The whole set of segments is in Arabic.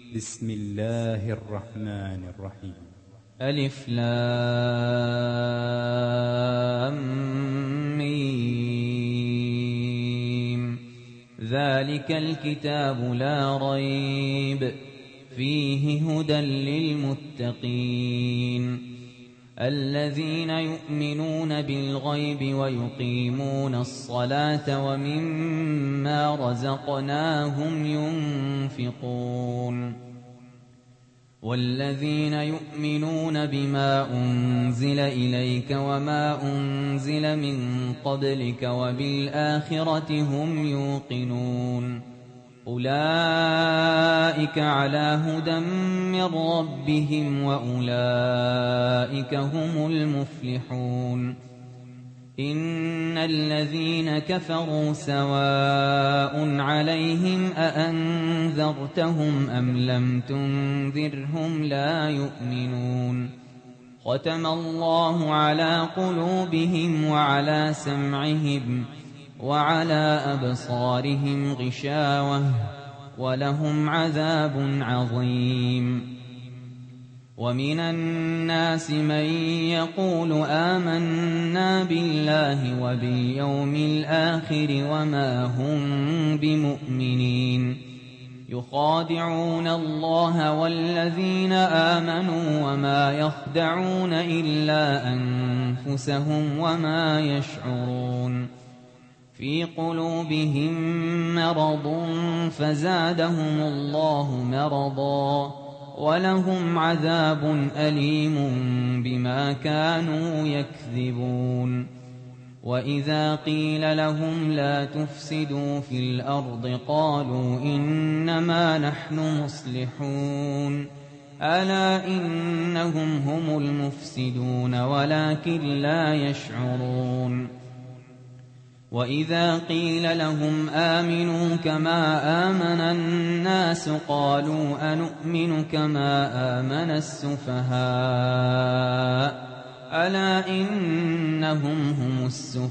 بسم الله الرحمن الرحيم. ألف لام ميم. ذلك الكتاب لا ريب فيه هدى للمتقين الذين يؤمنون بالغيب ويقيمون الصلاة ومما رزقناهم ينفقون والذين يؤمنون بما أنزل إليك وما أنزل من قبلك وبالآخرة هم يوقنون أولئك على هدى من ربهم وأولئك هم المفلحون إن الذين كفروا سواء عليهم أأنذرتهم أم لم تنذرهم لا يؤمنون ختم الله على قلوبهم وعلى سمعهم وعلى أبصارهم غشاوة ولهم عذاب عظيم ومن الناس من يقول آمنا بالله وباليوم الآخر وما هم بمؤمنين يخادعون الله والذين آمنوا وما يخدعون إلا أنفسهم وما يشعرون في قلوبهم مرض فزادهم الله مرضا ولهم عذاب أليم بما كانوا يكذبون وإذا قيل لهم لا تفسدوا في الأرض قالوا إنما نحن مصلحون ألا إنهم هم المفسدون ولكن لا يشعرون وإذا قيل لهم آمنوا كما آمن الناس قالوا أنؤمن كما آمن السفهاء ألا إنهم هم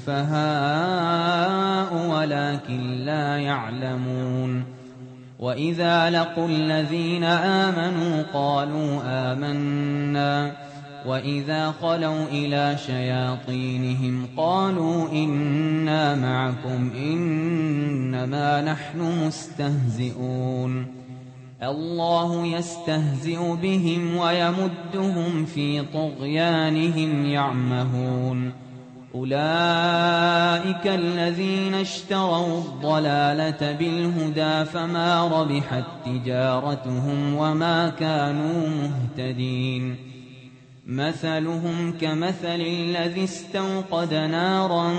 السفهاء ولكن لا يعلمون وإذا لقوا الذين آمنوا قالوا آمنا وإذا خلوا إلى شياطينهم قالوا إنا معكم إنما نحن مستهزئون الله يستهزئ بهم ويمدهم في طغيانهم يعمهون أولئك الذين اشتروا الضلالة بالهدى فما ربحت تجارتهم وما كانوا مهتدين مثلهم كمثل الذي استوقد نارا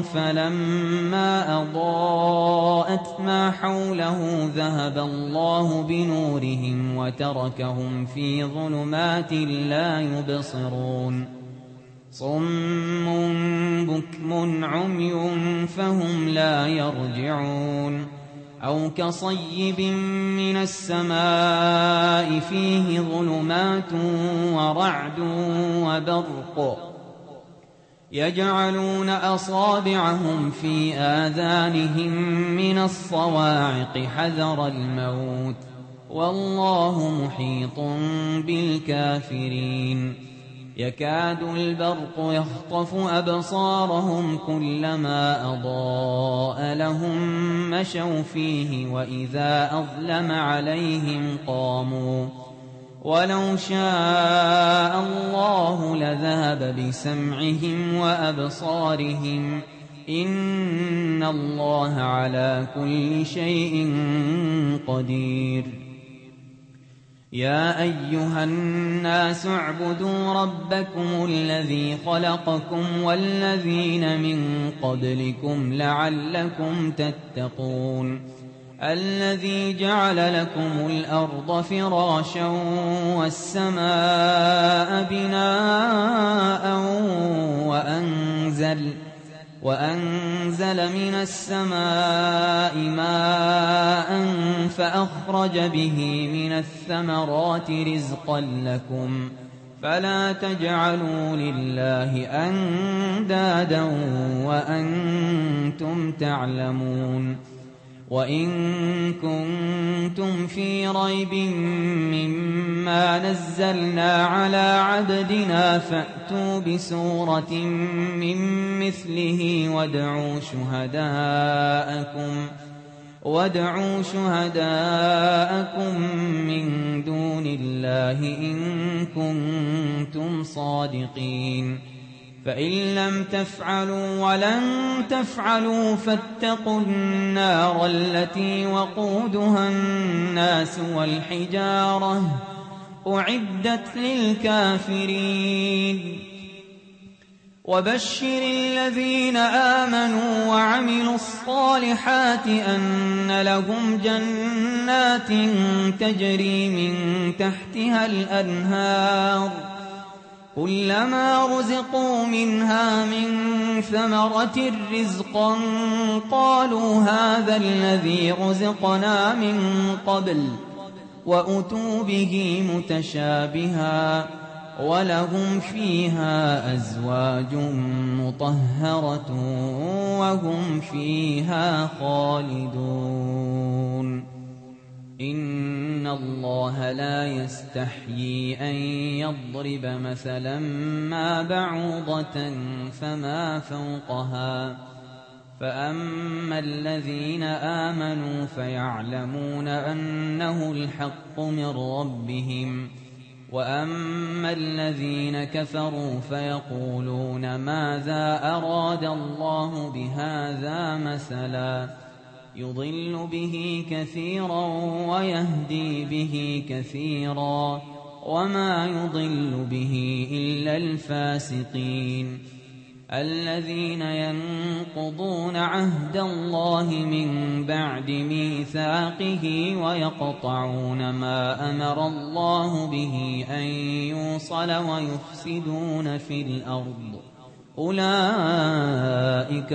فلما أضاءت ما حوله ذهب الله بنورهم وتركهم في ظلمات لا يبصرون صم بكم عمي فهم لا يرجعون أو كصيب من السماء فيه ظلمات ورعد وبرق يجعلون أصابعهم في آذانهم من الصواعق حذر الموت والله محيط بالكافرين يكاد البرق يخطف أبصارهم كلما أضاء لهم مشوا فيه وإذا أظلم عليهم قاموا ولو شاء الله لذهب بسمعهم وأبصارهم إن الله على كل شيء قدير يا أيها الناس اعبدوا ربكم الذي خلقكم والذين من قبلكم لعلكم تتقون الذي جعل لكم الأرض فراشا والسماء بناء وأنزل من السماء ماء فأخرج به من الثمرات رزقا لكم فلا تجعلوا لله أندادا وأنتم تعلمون وإن كنتم في ريب مما نزلنا على عبدنا فأتوا بسورة من مثله وادعوا شهداءكم من دون الله إن كنتم صادقين فإن لم تفعلوا ولن تفعلوا فاتقوا النار التي وقودها الناس والحجارة أعدت للكافرين وبشر الذين آمنوا وعملوا الصالحات أن لهم جنات تجري من تحتها الأنهار كلما رزقوا منها من ثمرة رزقا قالوا هذا الذي رزقنا من قبل وأتوا به متشابها ولهم فيها أزواج مطهرة وهم فيها خالدون إن الله لا يستحيي أن يضرب مثلا ما بعوضة فما فوقها فأما الذين آمنوا فيعلمون أنه الحق من ربهم وأما الذين كفروا فيقولون ماذا أراد الله بهذا مثلا يضل به كثيرا ويهدي به كثيرا وما يضل به إلا الفاسقين الذين ينقضون عهد الله من بعد ميثاقه ويقطعون ما أمر الله به أن يوصل ويفسدون في الأرض أولئك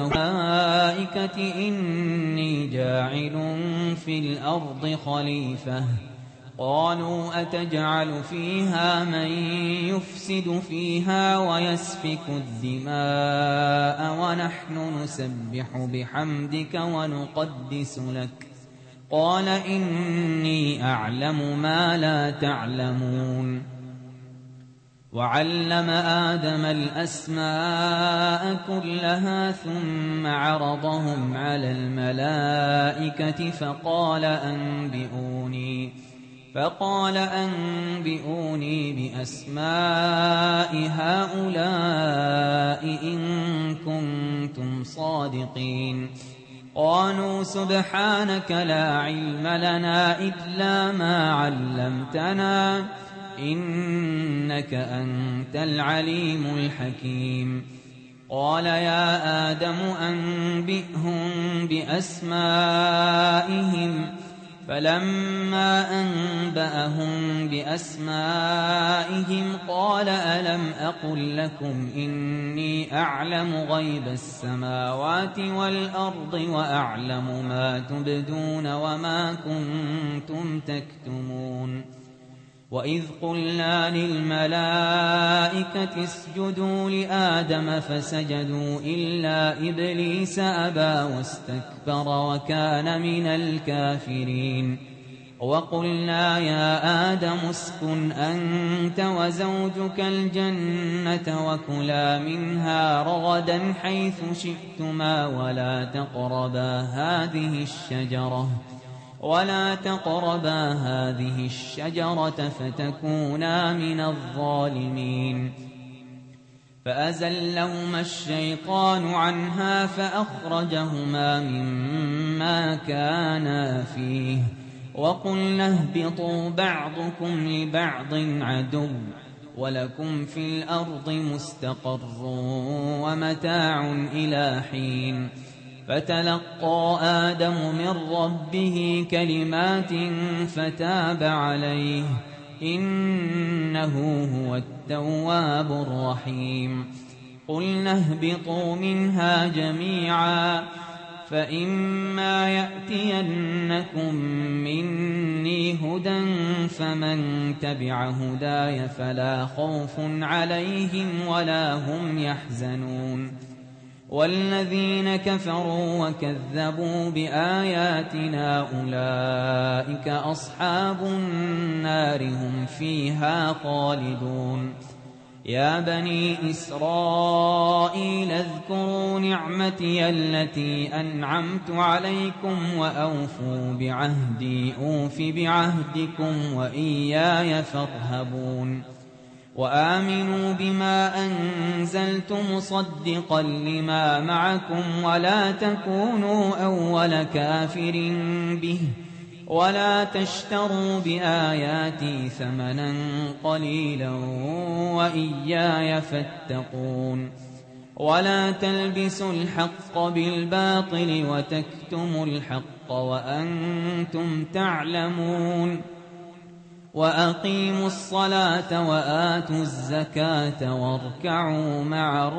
إني جاعل في الأرض خليفة قالوا أتجعل فيها من يفسد فيها ويسفك الدماء ونحن نسبح بحمدك ونقدس لك قال إني أعلم ما لا تعلمون وعلم آدم الأسماء كلها ثم عرضهم على الملائكة فقال أنبئوني بأسماء هؤلاء إن كنتم صادقين قالوا سبحانك لا علم لنا إلا ما علمتنا إنك أنت العليم الحكيم قال يا آدم أنبئهم بأسمائهم فلما أنبأهم بأسمائهم قال ألم أقل لكم إني أعلم غيب السماوات والأرض وأعلم ما تبدون وما كنتم تكتمون وإذ قلنا للملائكة اسجدوا لآدم فسجدوا إلا إبليس أبى واستكبر وكان من الكافرين وقلنا يا آدم اسكن أنت وزوجك الجنة وكلا منها رغدا حيث شئتما ولا تقربا هذه الشجرة فتكونا من الظالمين فأزلهما الشيطان عنها فأخرجهما مما كانا فيه وقلنا اهبطوا بعضكم لبعض عدو ولكم في الأرض مستقر ومتاع إلى حين فتلقى آدم من ربه كلمات فتاب عليه إنه هو التواب الرحيم قلنا اهبطوا منها جميعا فإما يأتينكم مني هدى فمن تبع هداي فلا خوف عليهم ولا هم يحزنون والذين كفروا وكذبوا بآياتنا أولئك أصحاب النار هم فيها خالدون. يا بني إسرائيل اذكروا نعمتي التي أنعمت عليكم وأوفوا بعهدي أوف بعهدكم وإياي فارهبون. وآمنوا بما أنزلت مصدقا لما معكم ولا تكونوا أول كافر به ولا تشتروا بآياتي ثمنا قليلا وإياي فاتقون. ولا تلبسوا الحق بالباطل وتكتموا الحق وأنتم تعلمون. وأقيموا الصلاة وآتوا الزكاة واركعوا مع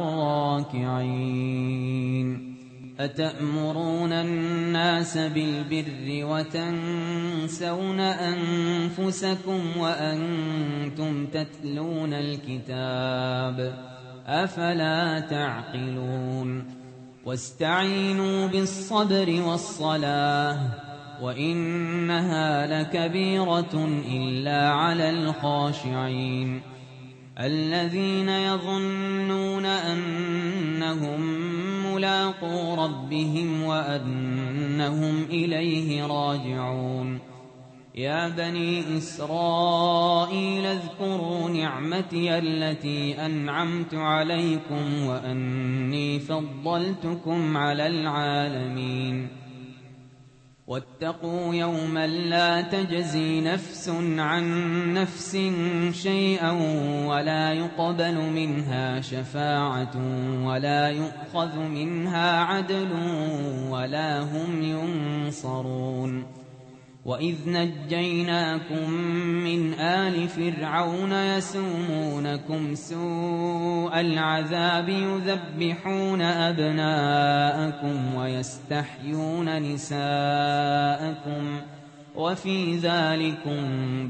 الراكعين. أتأمرون الناس بالبر وتنسون أنفسكم وأنتم تتلون الكتاب أفلا تعقلون. واستعينوا بالصبر والصلاة وإنها لكبيرة إلا على الخاشعين الذين يظنون أنهم ملاقو ربهم وأنهم إليه راجعون. يا بني إسرائيل اذكروا نعمتي التي أنعمت عليكم وأني فضلتكم على العالمين. واتقوا يوما لا تجزي نفس عن نفس شيئا ولا يقبل منها شفاعة ولا يؤخذ منها عدل ولا هم ينصرون. وإذ نجيناكم من آل فرعون يسومونكم سوء العذاب يذبحون أبناءكم ويستحيون نساءكم وفي ذلكم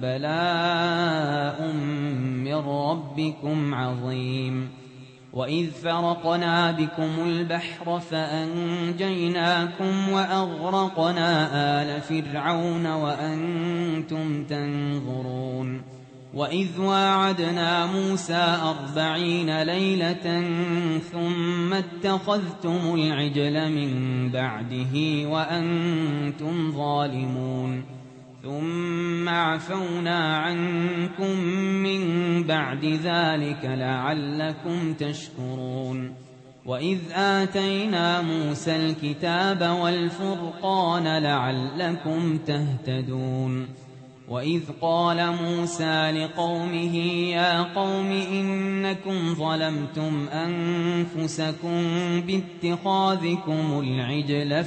بلاء من ربكم عظيم. وإذ فرقنا بكم البحر فأنجيناكم وأغرقنا آل فرعون وأنتم تنظرون. وإذ واعدنا موسى 40 ليلة ثم اتخذتم العجل من بعده وأنتم ظالمون ثم عفونا عنكم من بعد ذلك لعلكم تشكرون. وإذ آتينا موسى الكتاب والفرقان لعلكم تهتدون. وإذ قال موسى لقومه يا قوم إنكم ظلمتم أنفسكم باتخاذكم العجل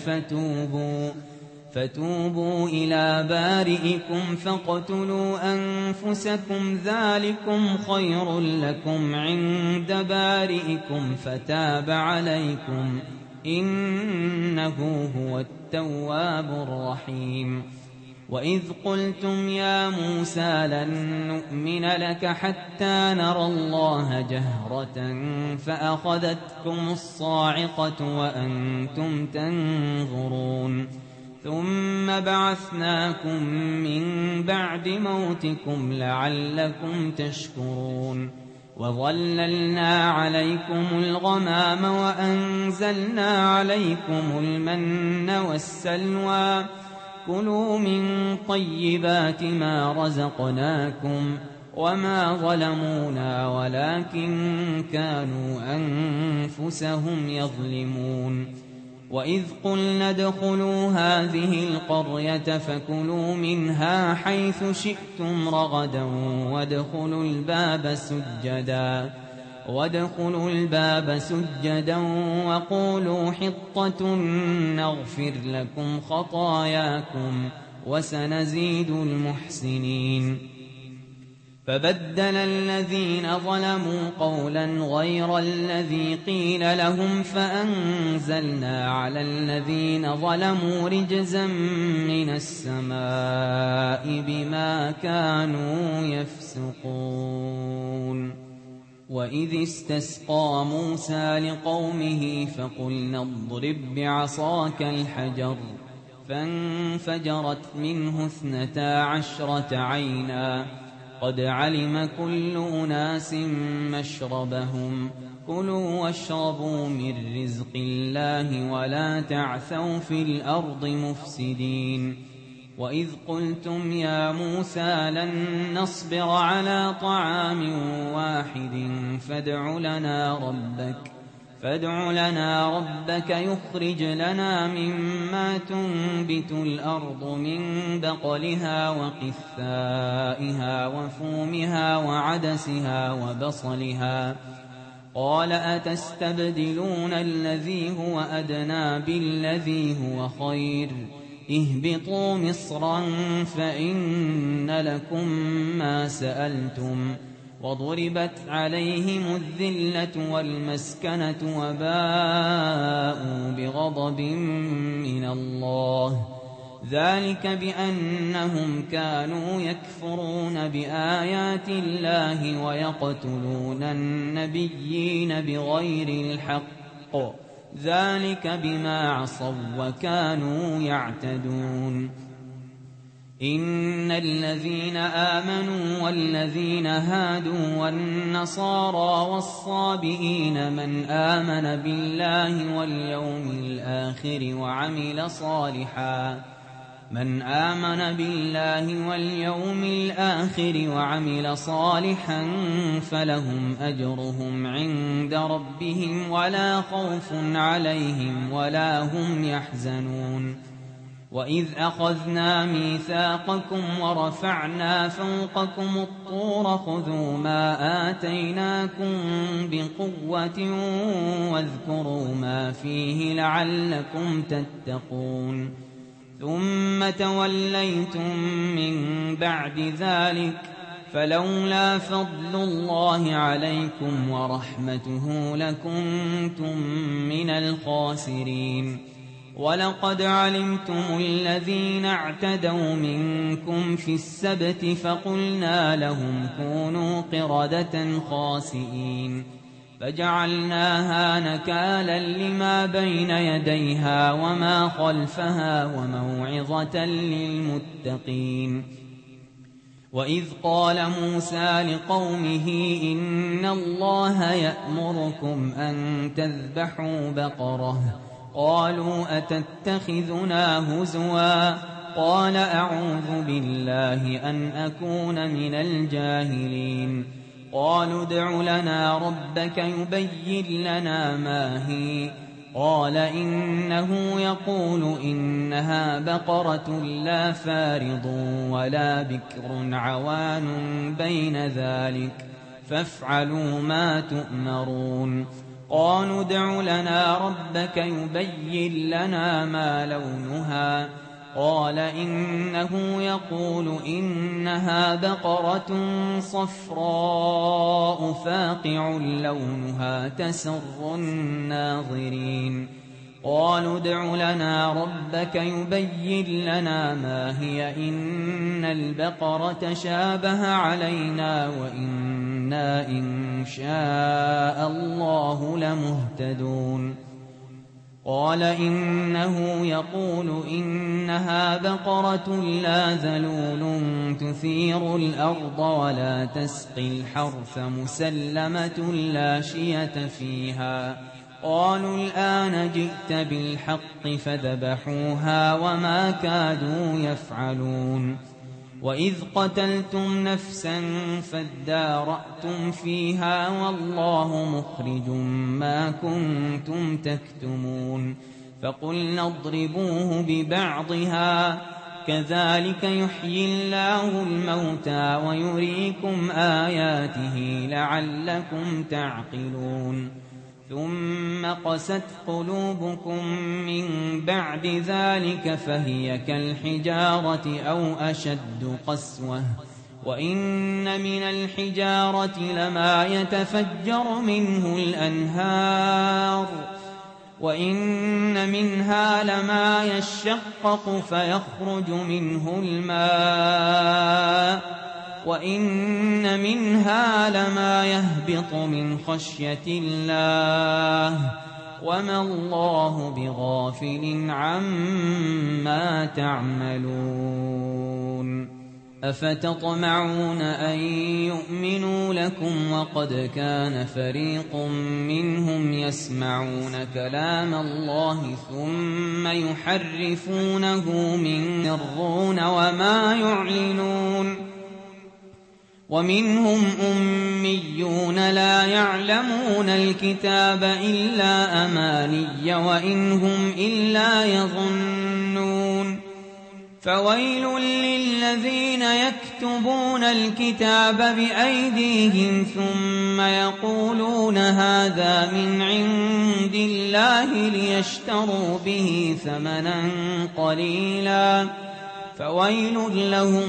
فتوبوا إلى بارئكم فاقتلوا أنفسكم ذلكم خير لكم عند بارئكم فتاب عليكم إنه هو التواب الرحيم. وإذ قلتم يا موسى لن نؤمن لك حتى نرى الله جهرة فأخذتكم الصاعقة وأنتم تنظرون ثم بعثناكم من بعد موتكم لعلكم تشكرون. وظللنا عليكم الغمام وأنزلنا عليكم المن والسلوى كلوا من طيبات ما رزقناكم وما ظلمونا ولكن كانوا أنفسهم يظلمون. وإذ قلنا ادخلوا هذه القرية فكلوا منها حيث شئتم رغدا وادخلوا الباب سجدا وقولوا حطة نغفر لكم خطاياكم وسنزيد المحسنين. فبدل الذين ظلموا قولا غير الذي قيل لهم فأنزلنا على الذين ظلموا رجزا من السماء بما كانوا يفسقون. وإذ استسقى موسى لقومه فقلنا اضرب بعصاك الحجر فانفجرت منه 12 عينا قد علم كل أناس مشربهم كلوا واشربوا من رزق الله ولا تعثوا في الأرض مفسدين وإذ قلتم يا موسى لن نصبر على طعام واحد فادع لنا ربك يخرج لنا مما تنبت الأرض من بقلها وقثائها وفومها وعدسها وبصلها قال أتستبدلون الذي هو أدنى بالذي هو خير اهبطوا مصرا فإن لكم ما سألتم وضربت عليهم الذلة والمسكنة وباءوا بغضب من الله ذلك بأنهم كانوا يكفرون بآيات الله ويقتلون النبيين بغير الحق ذلك بما عصوا وكانوا يعتدون إن الذين آمنوا والذين هادوا والنصارى والصابئين من آمن بالله واليوم الآخر وعمل صالحا فلهم أجرهم عند ربهم ولا خوف عليهم ولا هم يحزنون وإذ أخذنا ميثاقكم ورفعنا فوقكم الطور خذوا ما آتيناكم بقوة واذكروا ما فيه لعلكم تتقون ثم توليتم من بعد ذلك فلولا فضل الله عليكم ورحمته لكنتم من الخاسرين ولقد علمتم الذين اعتدوا منكم في السبت فقلنا لهم كونوا قردة خاسئين فجعلناها نكالا لما بين يديها وما خلفها وموعظة للمتقين وإذ قال موسى لقومه إن الله يأمركم أن تذبحوا بقرة قالوا أتتخذنا هزوا قال أعوذ بالله أن أكون من الجاهلين قالوا ادع لنا ربك يبين لنا ما هي قال إنه يقول إنها بقرة لا فارض ولا بكر عوان بين ذلك فافعلوا ما تؤمرون قالوا ادع لنا ربك يبين لنا ما لونها قال إنه يقول إنها بقرة صفراء فاقع لونها تسر الناظرين قالوا ادع لنا ربك يبين لنا ما هي إن البقرة شابه علينا وإنا إن شاء الله لمهتدون قال إنه يقول إنها بقرة لا ذلول تثير الأرض ولا تسقي الحرث مسلمة لا شية فيها قالوا الآن جئت بالحق فذبحوها وما كادوا يفعلون وإذ قتلتم نفسا فادارأتم فيها والله مخرج ما كنتم تكتمون فقلنا اضربوه ببعضها كذلك يحيي الله الموتى ويريكم آياته لعلكم تعقلون ثم قست قلوبكم من بعد ذلك فهي كالحجارة أو أشد قسوة وإن من الحجارة لما يتفجر منه الأنهار وإن منها لما يشقق فيخرج منه الماء وإن منها لما يهبط من خشية الله وما الله بغافل عما تعملون أفتطمعون أن يؤمنوا لكم وقد كان فريق منهم يسمعون كلام الله ثم يحرفونه من يرون وما يعلنون ومنهم أميون لا يعلمون الكتاب إلا أماني وإن هم إلا يظنون فويل للذين يكتبون الكتاب بأيديهم ثم يقولون هذا من عند الله ليشتروا به ثمنا قليلا فويل لهم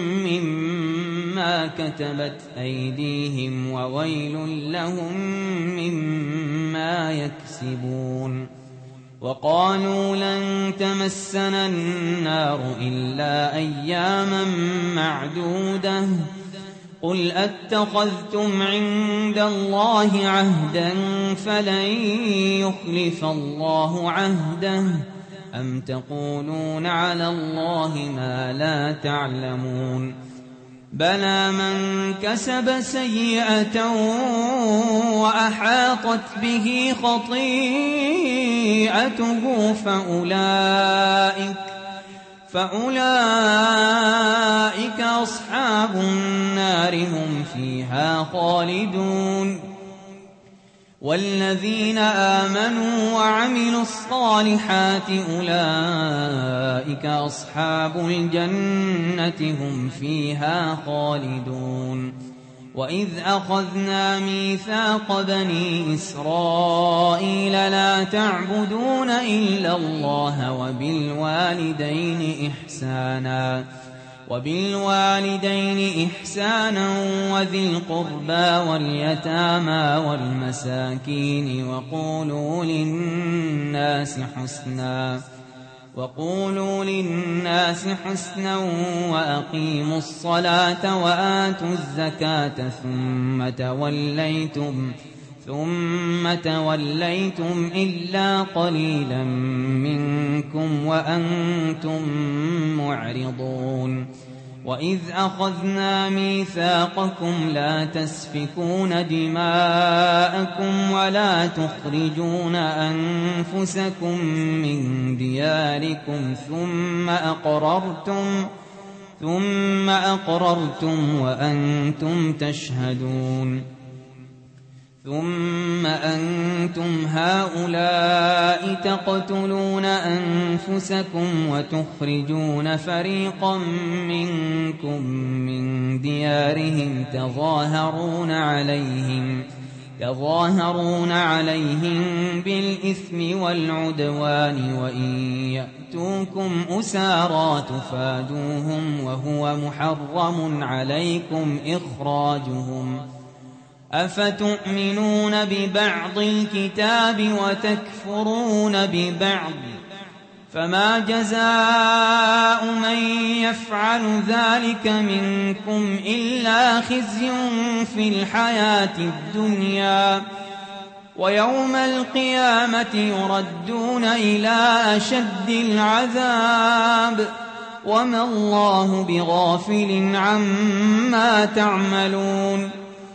مما كتبت أيديهم وويل لهم مما يكسبون وقالوا لن تمسنا النار إلا أياما معدودة قل أتخذتم عند الله عهدا فلن يخلف الله عهده أم تقولون على الله ما لا تعلمون بلى من كسب سيئة وأحاطت به خطيئته فأولئك أصحاب النار هم فيها خالدون والذين آمنوا وعملوا الصالحات أولئك أصحاب الجنة هم فيها خالدون وإذ أخذنا ميثاق بني إسرائيل لا تعبدون إلا الله وبالوالدين إحسانا وذي القربى واليتامى والمساكين وقولوا للناس حسنا وأقيموا الصلاة وآتوا الزكاة ثم توليتم إلا قليلا منكم وأنتم معرضون وإذ أخذنا ميثاقكم لا تسفكون دماءكم ولا تخرجون أنفسكم من دياركم ثم أقررتم وأنتم تشهدون ثم أنتم هؤلاء تقتلون أنفسكم وتخرجون فريقا منكم من ديارهم تظاهرون عليهم بالإثم والعدوان وإن يأتوكم أسارى تفادوهم وهو محرم عليكم إخراجهم أفتؤمنون ببعض الكتاب وتكفرون ببعض فما جزاء من يفعل ذلك منكم إلا خزي في الحياة الدنيا ويوم القيامة يردون إلى أشد العذاب وما الله بغافل عما تعملون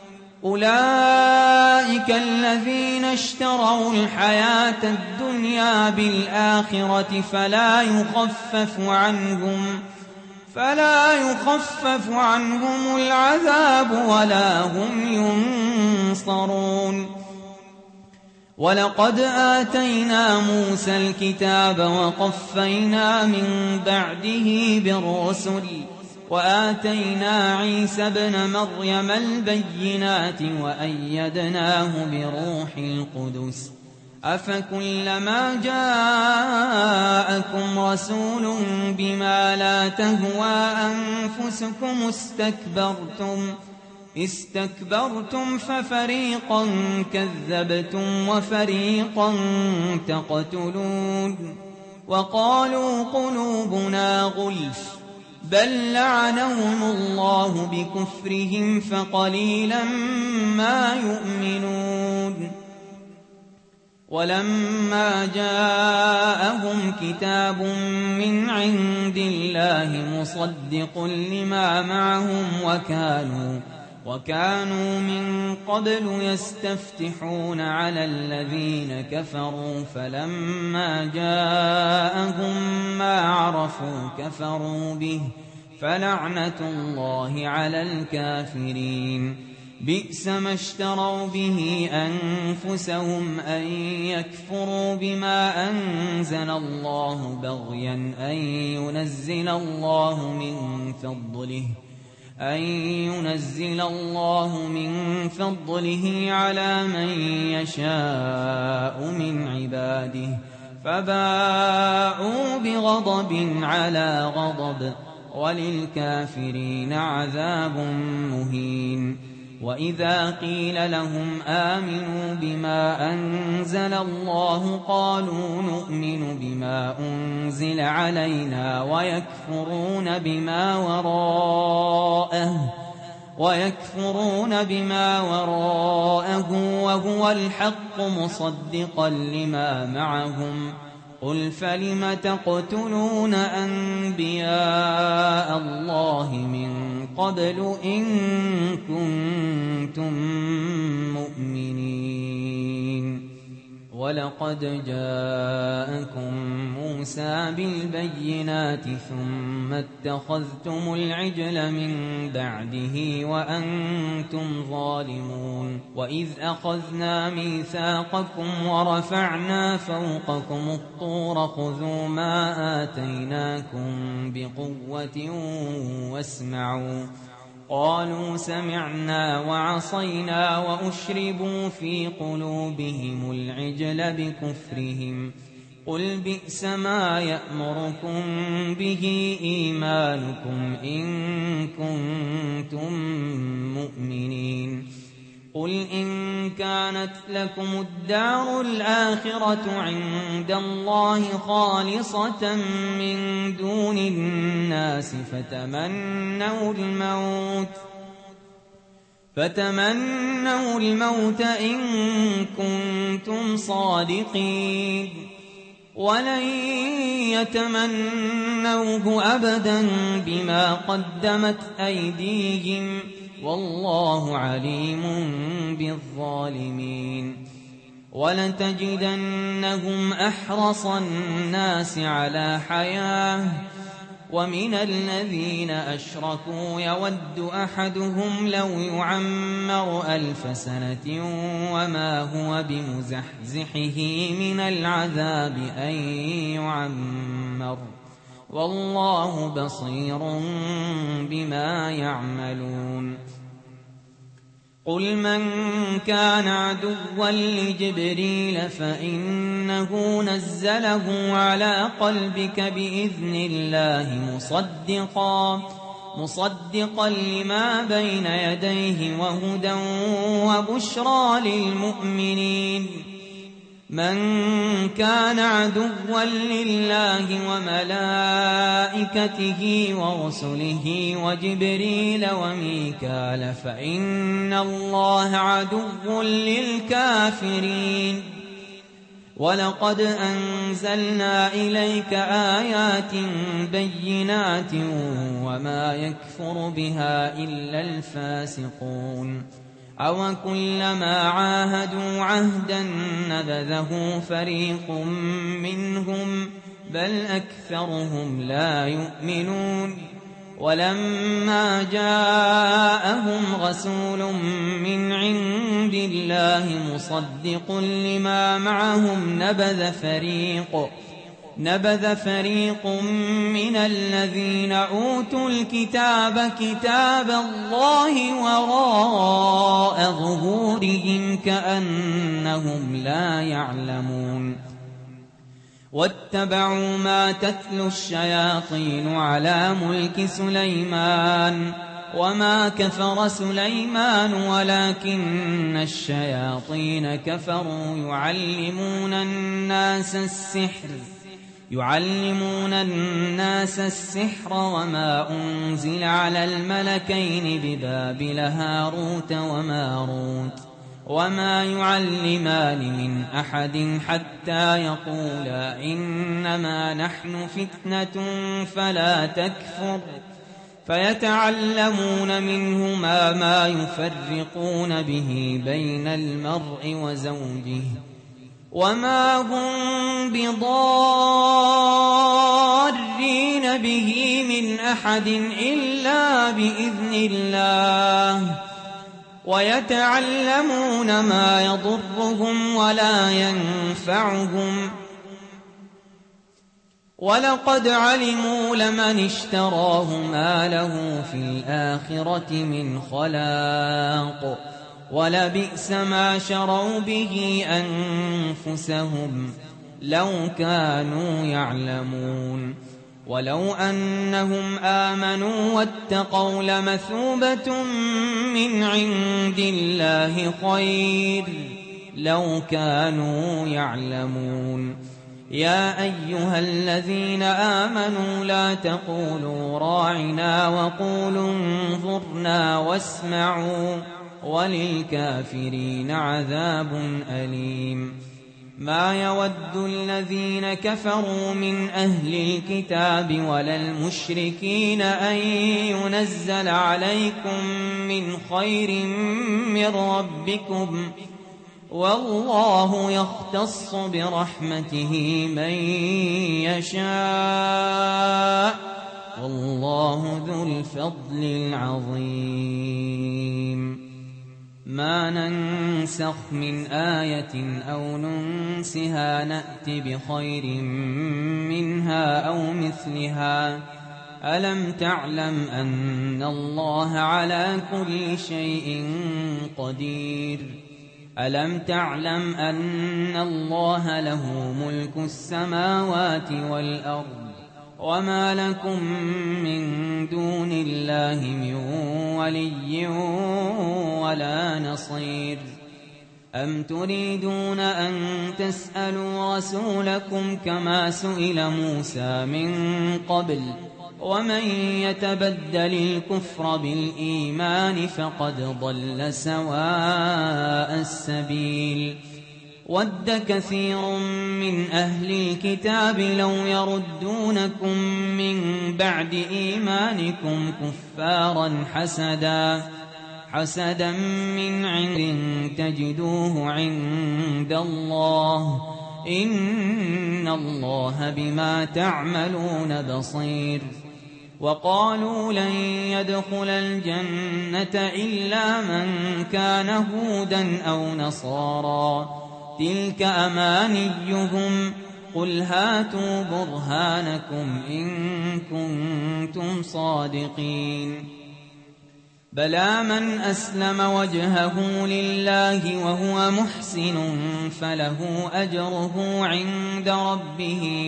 أولئك الذين اشتروا الحياة الدنيا بالآخرة فلا يخفف عنهم العذاب ولا هم ينصرون ولقد آتينا موسى الكتاب وقفينا من بعده بالرسل وآتينا عيسى ابن مريم البينات وأيدناه بروح القدس أفكلما جاءكم رسول بما لا تهوى أنفسكم استكبرتم ففريقا كذبتم وفريقا تقتلون وقالوا قلوبنا غلف بل لعنهم الله بكفرهم فقليلا ما يؤمنون ولما جاءهم كتاب من عند الله مصدق لما معهم وكانوا من قبل يستفتحون على الذين كفروا فلما جاءهم ما عرفوا كفروا به فلعنة الله على الكافرين بئس ما اشتروا به أنفسهم أن يكفروا بما أنزل الله بغيا أن ينزل الله من فضله على من يشاء من عباده فباءوا بغضب على غضب وللكافرين عذاب مهين وإذا قيل لهم آمنوا بما أنزل الله قالوا نؤمن بما أنزل علينا ويكفرون بما وراءه وهو الحق مصدقا لما معهم قل فلم تقتلون أنبياء الله من قبل إن كنتم مؤمنين ولقد جاءكم موسى بالبينات ثم اتخذتم العجل من بعده وأنتم ظالمون وإذ أخذنا ميثاقكم ورفعنا فوقكم الطور خذوا ما آتيناكم بقوة واسمعوا قالوا سمعنا وعصينا وأشربوا في قلوبهم العجل بكفرهم قل بئس ما يأمركم به إيمانكم إن كنتم مؤمنين قل إن كانت لكم الدار الآخرة عند الله خالصة من دون الناس فتمنوا الموت إن كنتم صادقين ولن يتمنوه أبدا بما قدمت أيديهم والله عليم بالظالمين ولتجدنهم أحرص الناس على حياة ومن الذين أشركوا يود أحدهم لو يعمر 1000 سنة وما هو بمزحزحه من العذاب أن يعمر والله بصير بما يعملون قل من كان عدوا لجبريل فإنه نزله على قلبك بإذن الله مصدقا لما بين يديه وهدى وبشرى للمؤمنين من كان عدوا لله وملائكته ورسله وجبريل وميكال فإن الله عدو للكافرين ولقد أنزلنا إليك آيات بينات وما يكفر بها إلا الفاسقون أو كلما عاهدوا عهدا نبذه فريق منهم بل أكثرهم لا يؤمنون ولما جاءهم رسول من عند الله مصدق لما معهم نبذ فريق من الذين أوتوا الكتاب كتاب الله وراء ظهورهم كأنهم لا يعلمون واتبعوا ما تتلو الشياطين على ملك سليمان وما كفر سليمان ولكن الشياطين كفروا يعلمون الناس السحر يعلمون الناس السحر وما أنزل على الملكين ببابل هاروت وماروت وما يعلمان من أحد حتى يقولا إنما نحن فتنة فلا تكفر فيتعلمون منهما ما يفرقون به بين المرء وزوجه وما هم بضارين به من أحد إلا بإذن الله ويتعلمون ما يضرهم ولا ينفعهم ولقد علموا لمن اشتراه ما له في الآخرة من خلاق ولبئس ما شروا به أنفسهم لو كانوا يعلمون ولو أنهم آمنوا واتقوا لمثوبة من عند الله خير لو كانوا يعلمون يا أيها الذين آمنوا لا تقولوا راعنا وقولوا انظرنا واسمعوا وللكافرين عذاب أليم ما يود الذين كفروا من أهل الكتاب ولا المشركين أن ينزل عليكم من خير من ربكم والله يختص برحمته من يشاء والله ذو الفضل العظيم ما ننسخ من آية أو ننسها نأت بخير منها أو مثلها ألم تعلم أن الله على كل شيء قدير ألم تعلم أن الله له ملك السماوات والأرض وما لكم من دون الله من ولي ولا نصير أم تريدون أن تسألوا رسولكم كما سئل موسى من قبل ومن يتبدل الكفر بالإيمان فقد ضل سواء السبيل ود كثير من أهل الكتاب لو يردونكم من بعد إيمانكم كفارا حسدا من عند تجدوه عند الله إن الله بما تعملون بصير وقالوا لن يدخل الجنة إلا من كان هودا أو نصارى تلك أمانيهم قل هاتوا برهانكم إن كنتم صادقين بلى من أسلم وجهه لله وهو محسن فله أجره عند ربه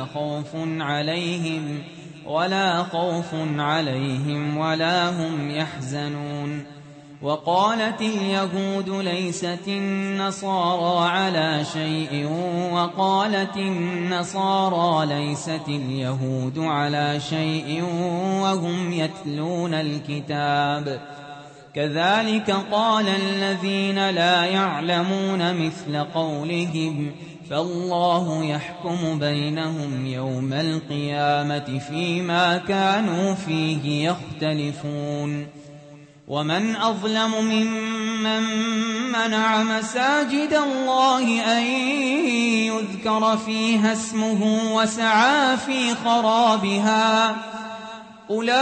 ولا خوف عليهم ولا هم يحزنون وقالت اليهود ليست النصارى على شيء وقالت النصارى ليست اليهود على شيء وهم يتلون الكتاب كذلك قال الذين لا يعلمون مثل قولهم فالله يحكم بينهم يوم القيامة فيما كانوا فيه يختلفون ومن أظلم ممن منع مساجد الله أن يذكر فيها اسمه وسعى في خرابها أولئك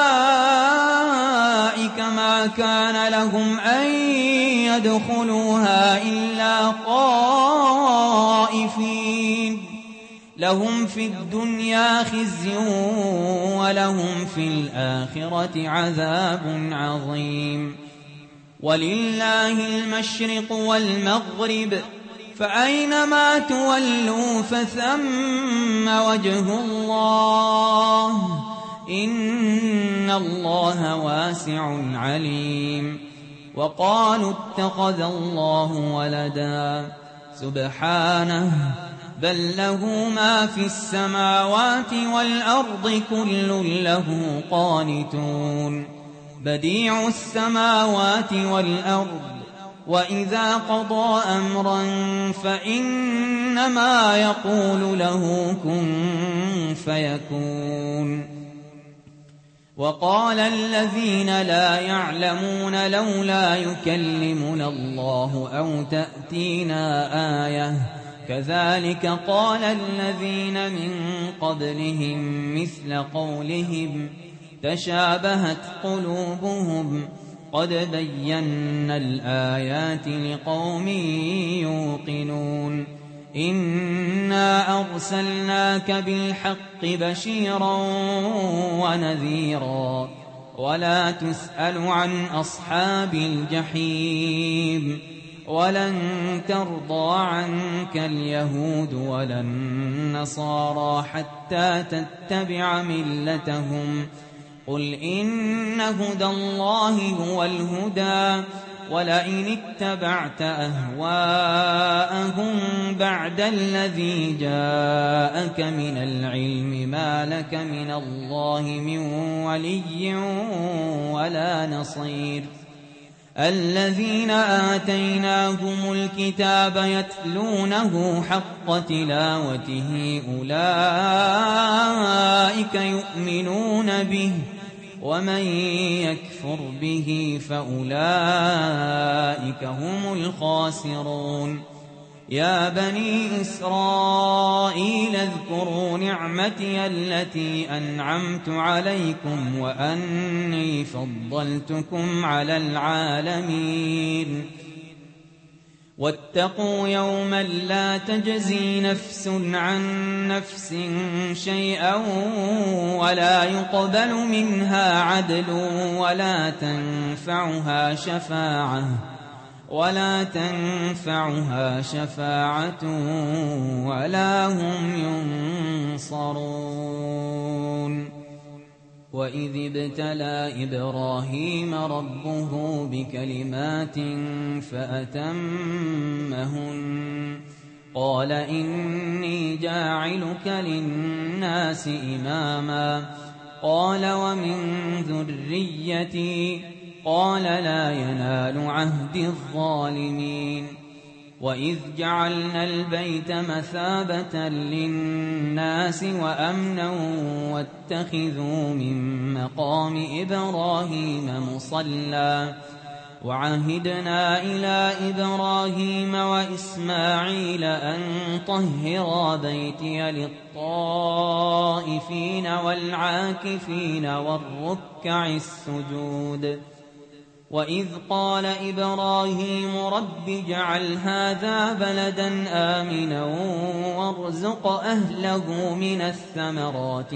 ما كان لهم أن يدخلوها إلا خائفين لهم في الدنيا خزي ولهم في الآخرة عذاب عظيم ولله المشرق والمغرب فأينما تولوا فثم وجه الله إن الله واسع عليم وقالوا اتخذ الله ولدا سبحانه بل له ما في السماوات والأرض كل له قانتون بديع السماوات والأرض وإذا قضى أمرا فإنما يقول له كن فيكون وقال الذين لا يعلمون لولا يكلمنا الله أو تأتينا آية كذلك قال الذين من قبلهم مثل قولهم تشابهت قلوبهم قد بينا الآيات لقوم يوقنون إنا أرسلناك بالحق بشيرا ونذيرا ولا تسأل عن أصحاب الجحيم ولن ترضى عنك اليهود ولا النصارى حتى تتبع ملتهم قل إن هدى الله هو الهدى ولئن اتبعت أهواءهم بعد الذي جاءك من العلم ما لك من الله من ولي ولا نصير الذين آتيناهم الكتاب يتلونه حق تلاوته أولئك يؤمنون به ومن يكفر به فأولئك هم الخاسرون يا بني إسرائيل اذكروا نعمتي التي أنعمت عليكم وأني فضلتكم على العالمين واتقوا يوما لا تجزي نفس عن نفس شيئا ولا يقبل منها عدل ولا تنفعها شفاعة ولا هم ينصرون وإذ ابتلى إبراهيم ربه بكلمات فأتمهن قال إني جاعلك للناس إماما قال ومن ذريتي قال لا ينال عهد الظالمين وإذ جعلنا البيت مثابة للناس وأمنا واتخذوا من مقام إبراهيم مصلى وعهدنا إلى إبراهيم وإسماعيل أن طهرا بيتي للطائفين والعاكفين والركع السجود وإذ قال إبراهيم رب اجعل هذا بلدا آمنا وارزق أهله من الثمرات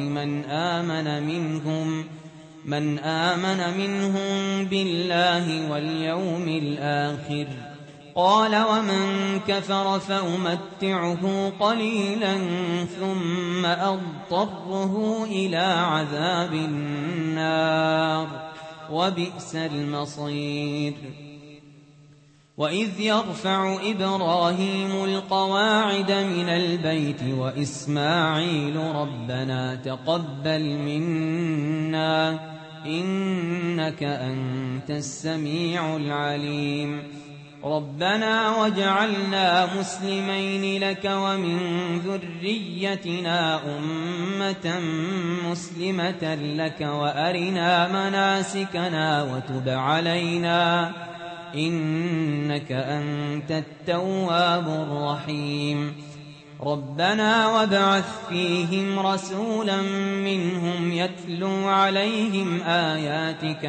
من آمن منهم بالله واليوم الآخر قال ومن كفر فأمتعه قليلا ثم أضطره إلى عذاب النار وبئس المصير وإذ يرفع إبراهيم القواعد من البيت وإسماعيل ربنا تقبل منا إنك أنت السميع العليم ربنا وجعلنا مسلمين لك ومن ذريتنا أمة مسلمة لك وأرنا مناسكنا وتب علينا إنك أنت التواب الرحيم ربنا وابعث فيهم رسولا منهم يتلو عليهم آياتك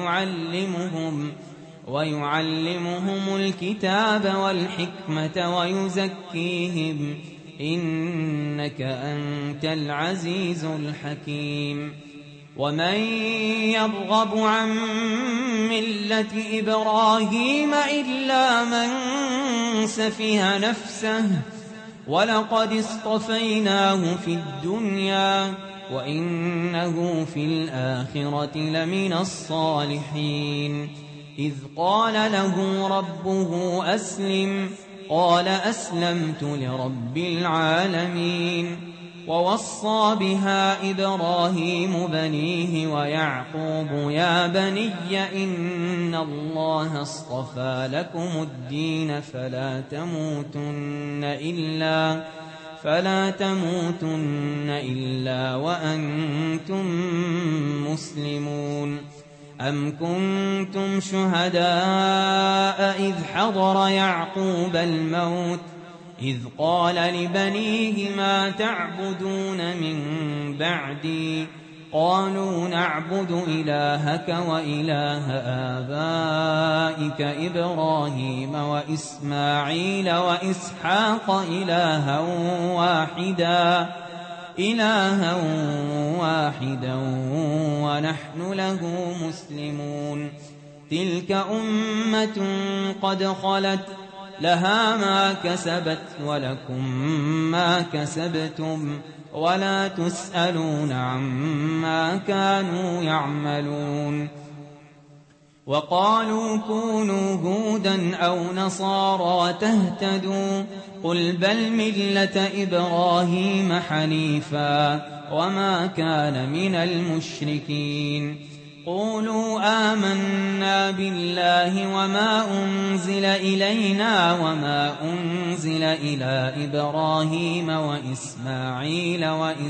ويعلمهم الكتاب والحكمة ويزكيهم إنك أنت العزيز الحكيم ومن يرغب عن ملة إبراهيم إلا من سفه نفسه ولقد اصطفيناه في الدنيا وإنه في الآخرة لمن الصالحين إذ قال له ربه أسلم قال أسلمت لرب العالمين. ووصى بها إبراهيم بنيه ويعقوب يا بني إن الله اصطفى لكم الدين فلا تموتن إلا وأنتم مسلمون. أم كنتم شهداء إذ حضر يعقوب الموت إذ قال لبنيه ما تعبدون من بعدي قالوا نعبد إلهك وإله آبائك إبراهيم وإسماعيل وإسحاق إلها واحدا ونحن له مسلمون. تلك أمة قد خلت لها ما كسبت ولكم ما كسبتم ولا تسألون عما كانوا يعملون. وقالوا كونوا هودا أو نصارى تهتدوا قل بل ملة إبراهيم حنيفا وما كان من المشركين. قولوا آمنا بالله وما أنزل إلينا وما أنزل إلى إبراهيم وإسماعيل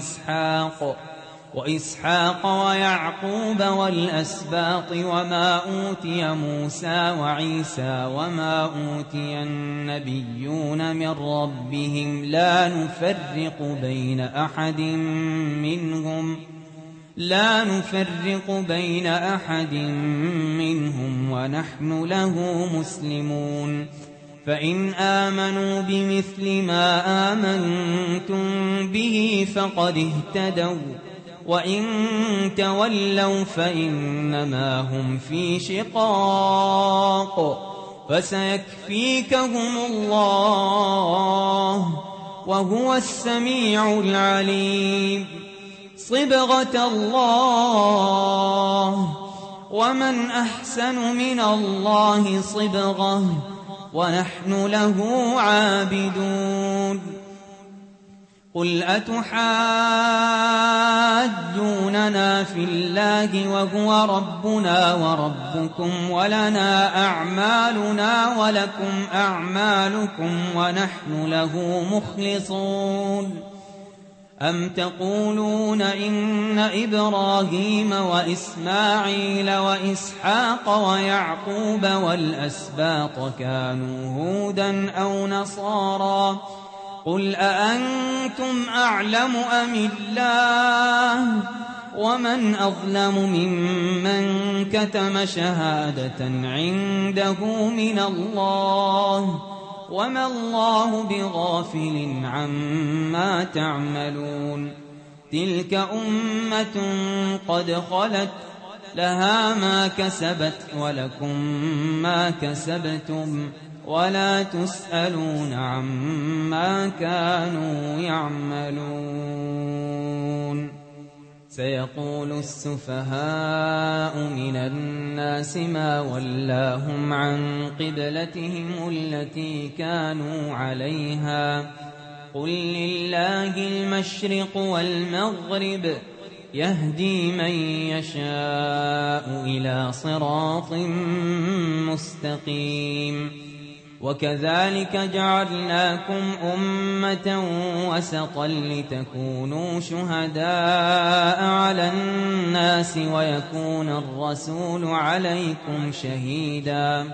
وإسحاق ويعقوب والأسباط وما أوتي موسى وعيسى وما أوتي النبيون من ربهم لا نفرق بين أحد منهم ونحن له مسلمون. فإن آمنوا بمثل ما آمنتم به فقد اهتدوا وإن تولوا فإنما هم في شقاق فسيكفيكهم الله وهو السميع العليم. صبغة الله ومن أحسن من الله صبغة ونحن له عابدون. قل أتحاجوننا في الله وهو ربنا وربكم ولنا أعمالنا ولكم أعمالكم ونحن له مخلصون. أم تقولون إن إبراهيم وإسماعيل وإسحاق ويعقوب والأسباط كانوا هودا أو نصارى قل أأنتم أعلم أم الله ومن أظلم ممن كتم شهادة عنده من الله وما الله بغافل عما تعملون. تلك أمة قد خلت لها ما كسبت ولكم ما كسبتم ولا تسألون عما كانوا يعملون. سيقول السفهاء من الناس ما ولاهم عن قبلتهم التي كانوا عليها قل لله المشرق والمغرب يهدي من يشاء إلى صراط مستقيم. وكذلك جعلناكم أمة وسطا لتكونوا شهداء على الناس ويكون الرسول عليكم شهيدا.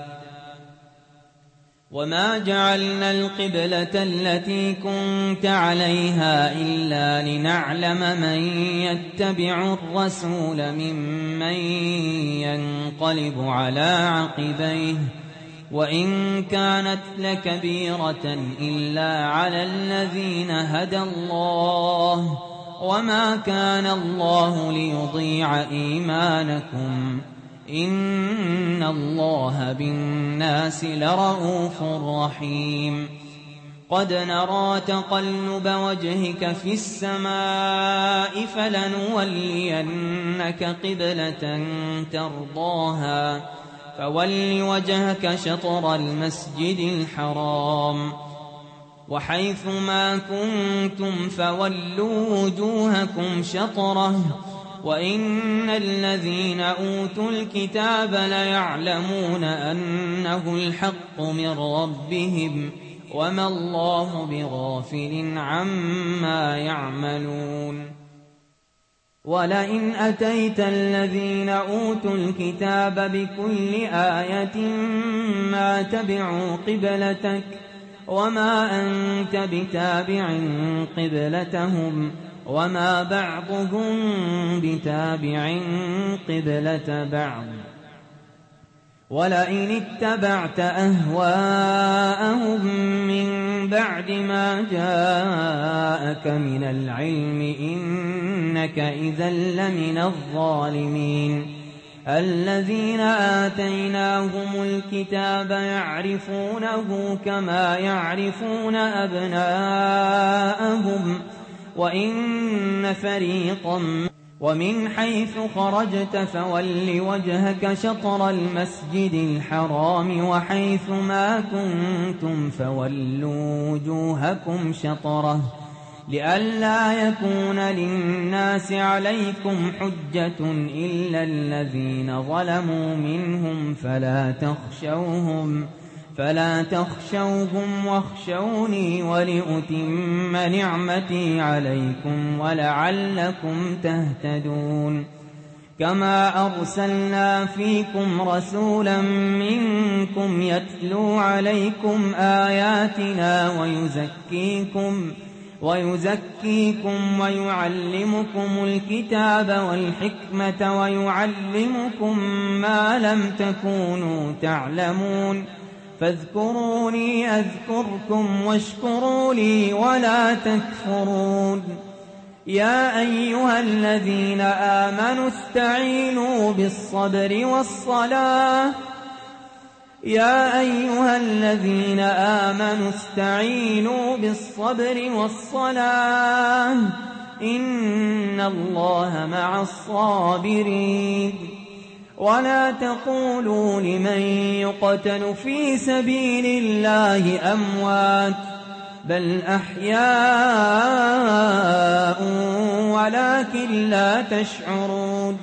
وما جعلنا القبلة التي كنت عليها إلا لنعلم من يتبع الرسول ممن ينقلب على عقبيه وإن كانت لكبيرة إلا على الذين هدى الله وما كان الله ليضيع إيمانكم إن الله بالناس لرءوف رحيم. قد نرى تقلب وجهك في السماء فلنولينك قبلة ترضاها فول وجهك شطر المسجد الحرام وحيث ما كنتم فولوا وجوهكم شطره وإن الذين أوتوا الكتاب ليعلمون أنه الحق من ربهم وما الله بغافل عما يعملون ولئن أتيت الذين أوتوا الكتاب بكل آية ما تبعوا قبلتك وما أنت بتابع قبلتهم وما بعضهم بتابع قبلة بعض ولئن اتبعت أهواءهم من بعد ما جاءك من العلم إنك إذا لمن الظالمين الذين آتيناهم الكتاب يعرفونه كما يعرفون أبناءهم وإن فريقا ومن حيث خرجت فول وجهك شطر المسجد الحرام وحيث ما كنتم فولوا وجوهكم شطره لئلا يكون للناس عليكم حجة إلا الذين ظلموا منهم فلا تخشوهم واخشوني ولأتم نعمتي عليكم ولعلكم تهتدون كما أرسلنا فيكم رسولا منكم يتلو عليكم آياتنا ويزكيكم ويعلمكم الكتاب والحكمة ويعلمكم ما لم تكونوا تعلمون فاذكروني أذكركم واشكروا لي ولا تكفرون يا أيها الذين آمنوا استعينوا بالصبر والصلاة إن الله مع الصابرين ولا تقولوا لمن يقتل في سبيل الله أموات بل أحياء ولكن لا تشعرون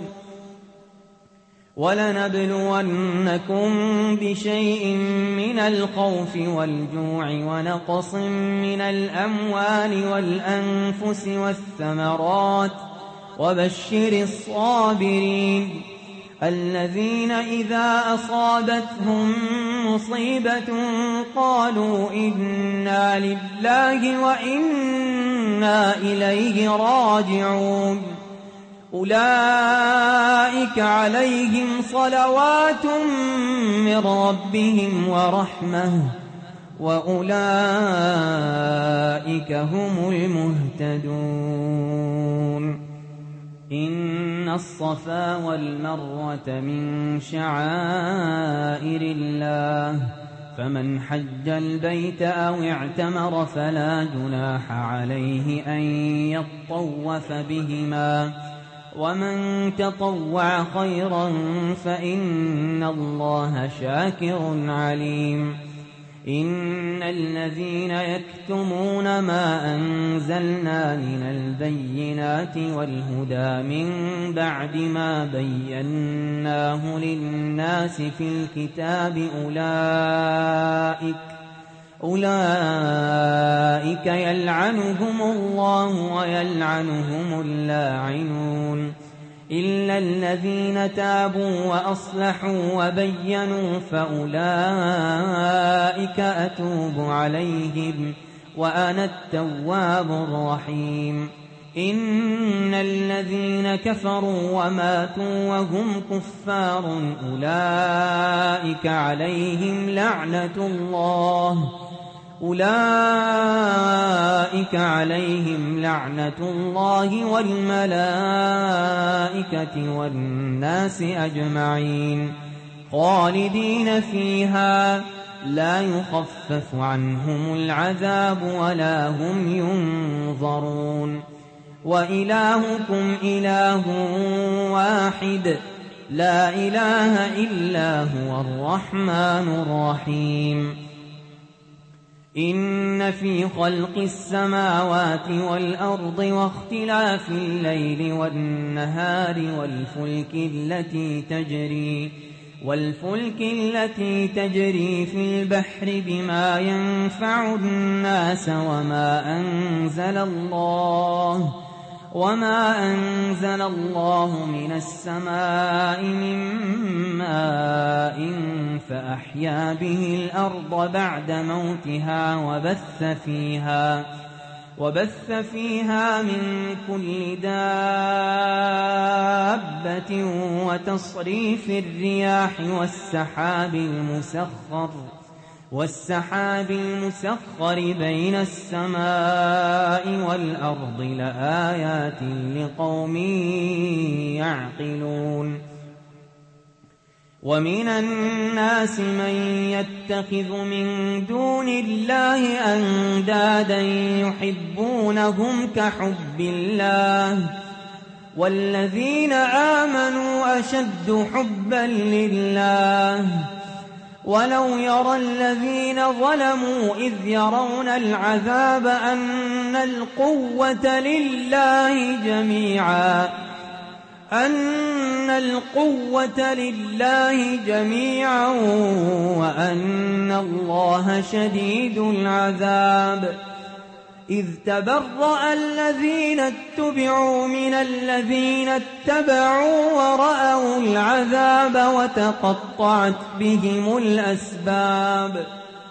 ولنبلونكم بشيء من الخوف والجوع ونقص من الأموال والأنفس والثمرات وبشر الصابرين الذين إذا أصابتهم مصيبة قالوا إنا لله وإنا إليه راجعون أولئك عليهم صلوات من ربهم ورحمة وأولئك هم المهتدون إن الصفا والمروة من شعائر الله فمن حج البيت أو اعتمر فلا جناح عليه أن يطوف بهما ومن تطوع خيرا فإن الله شاكر عليم إن الذين يكتمون ما أنزلنا من البينات والهدى من بعد ما بيناه للناس في الكتاب أولئك يلعنهم الله ويلعنهم اللاعنون إلا الذين تابوا وأصلحوا وبينوا فأولئك أتوب عليهم وأنا التواب الرحيم إن الذين كفروا وماتوا وهم كفار أولئك عليهم لعنة الله والملائكة والناس أجمعين خالدين فيها لا يخفف عنهم العذاب ولا هم ينظرون وإلهكم إله واحد لا إله إلا هو الرحمن الرحيم إن في خلق السماوات والأرض واختلاف الليل والنهار والفلك التي تجري في البحر بما ينفع الناس وما أنزل الله من السماء من ماء فأحيا به الأرض بعد موتها وبث فيها من كل دابة وتصريف الرياح والسحاب المسخر بين السماء والأرض لآيات لقوم يعقلون ومن الناس من يتخذ من دون الله أندادا يحبونهم كحب الله والذين آمنوا أشد حبا لله ولو يرى الذين ظلموا إذ يرون العذاب أن القوة لله جميعا وأن الله شديد العذاب إذ تبرأ الذين اتبعوا من الذين اتبعوا ورأوا العذاب وتقطعت بهم الأسباب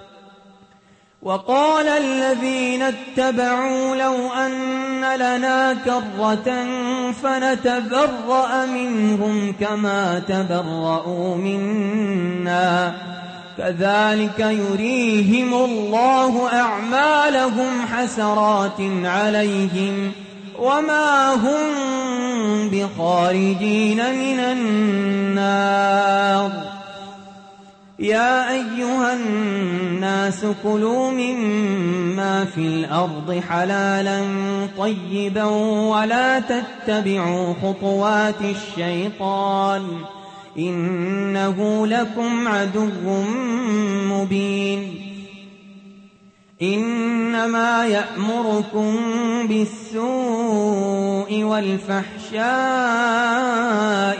وقال الذين اتبعوا لو أن لنا كرة فنتبرأ منهم كما تبرأوا منا كذلك يريهم الله أعمالهم حسرات عليهم وما هم بخارجين من النار يا أيها الناس كلوا مما في الأرض حلالا طيبا ولا تتبعوا خطوات الشيطان إنه لكم عدو مبين إنما يأمركم بالسوء والفحشاء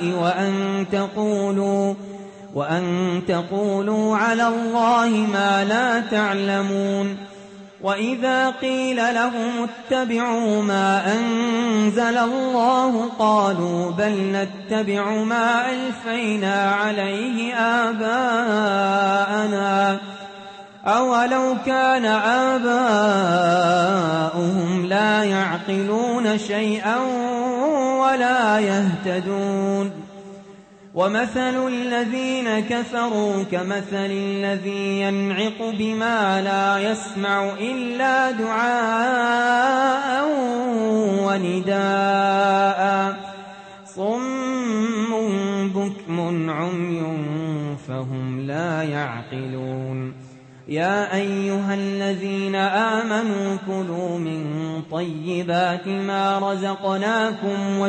وأن تقولوا على الله ما لا تعلمون وإذا قيل لهم اتبعوا ما أنزل الله قالوا بل نتبع ما ألفينا عليه آباءنا أولو كان آباؤهم لا يعقلون شيئا ولا يهتدون ومثل الذين كفروا كمثل الذي ينعق بما لا يسمع إلا دعاء ونداء صم بكم عمي فهم لا يعقلون يا أيها الذين آمنوا كلوا من طيبات ما رزقناكم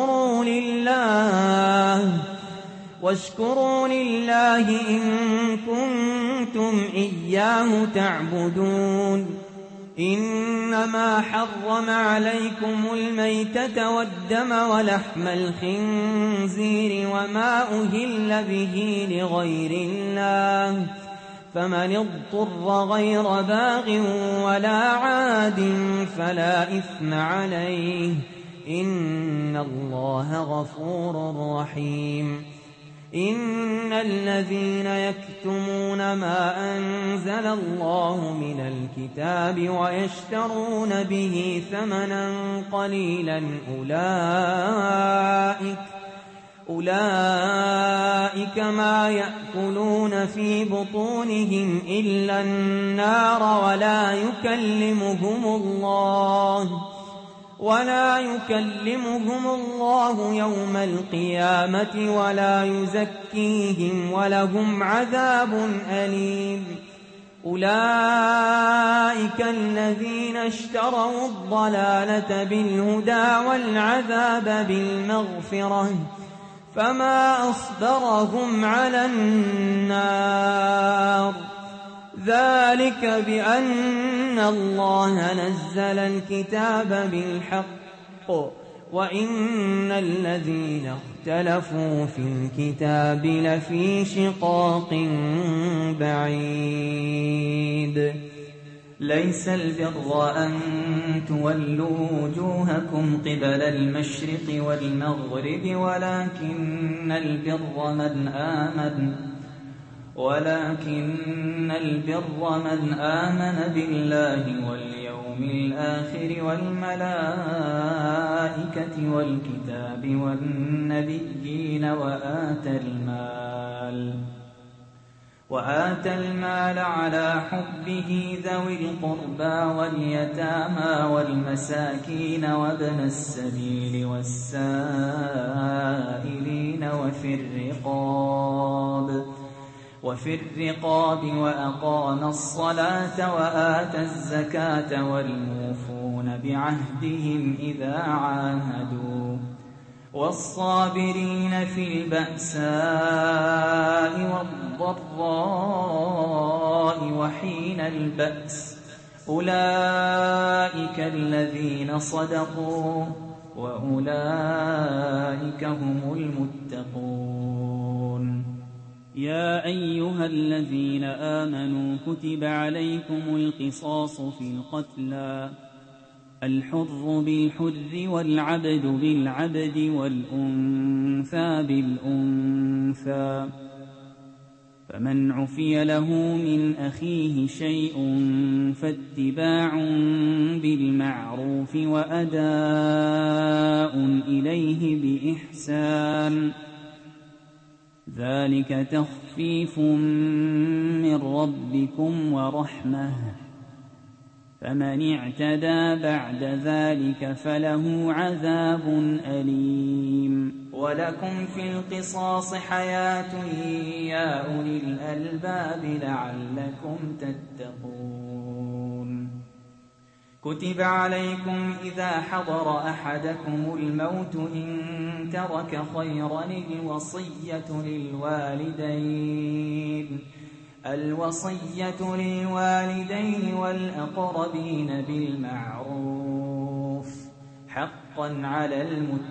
واشكروا لله إن كنتم إياه تعبدون إنما حرم عليكم الميتة والدم ولحم الخنزير وما أهل به لغير الله فمن اضطر غير باغ ولا عاد فلا إثم عليه إن الله غفور رحيم إن الذين يكتمون ما أنزل الله من الكتاب ويشترون به ثمنا قليلا أولئك ما يأكلون في بطونهم إلا النار ولا يكلمهم الله يوم القيامة ولا يزكيهم ولهم عذاب أليم أولئك الذين اشتروا الضلالة بالهدى والعذاب بالمغفرة فما أصبرهم على النار ذلك بأن الله نزل الكتاب بالحق وإن الذين اختلفوا في الكتاب لفي شقاق بعيد ليس البر أن تولوا وجوهكم قبل المشرق والمغرب ولكن البر من آمن بالله واليوم الآخر والملائكة والكتاب والنبيين وآتى المال على حبه ذوي القربى واليتامى والمساكين وابن السبيل والسائلين وفي الرقاب وأقام الصلاة وآتى الزكاة والموفون بعهدهم إذا عاهدوا والصابرين في البأساء والضراء وحين البأس أولئك الذين صدقوا وأولئك هم المتقون. يا أيها الذين آمنوا كتب عليكم القصاص في القتلى الحر بالحر والعبد بالعبد والأنثى بالأنثى فمن عفي له من أخيه شيء فاتباع بالمعروف وأداء إليه بإحسان ذلك تخفيف من ربكم ورحمة فمن اعتدى بعد ذلك فله عذاب أليم. ولكم في القصاص حياة يا أولي الألباب لعلكم تتقون. كتب عليكم إذا حضر أحدكم الموت إن ترك خيرا الوصية للوالدين والأقربين بالمعروف حقا على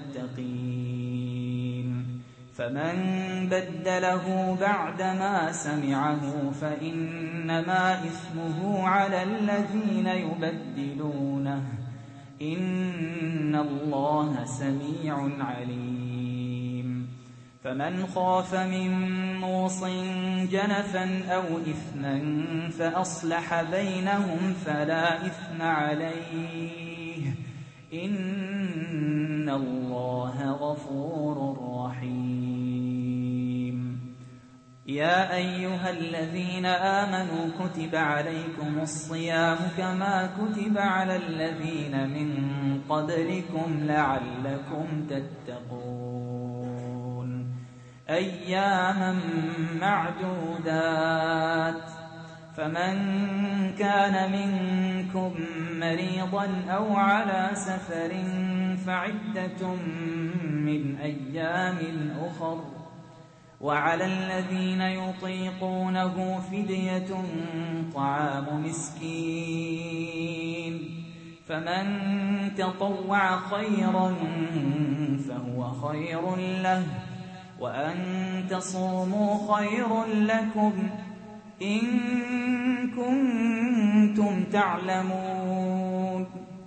المتقين. فمن بدله بعدما سمعه فإنما إثمه على الذين يبدلونه إن الله سميع عليم. فمن خاف من موص جنفا أو إثما فأصلح بينهم فلا إثم عليه إن الله غفور رحيم. يا أيها الذين آمنوا كتب عليكم الصيام كما كتب على الذين من قبلكم لعلكم تتقون. أياما معدودات فمن كان منكم مريضا أو على سفر فعدة من أيام أخر وعلى الذين يطيقونه فدية طعام مسكين فمن تطوع خيرا فهو خير له وأن تصوموا خير لكم إن كنتم تعلمون.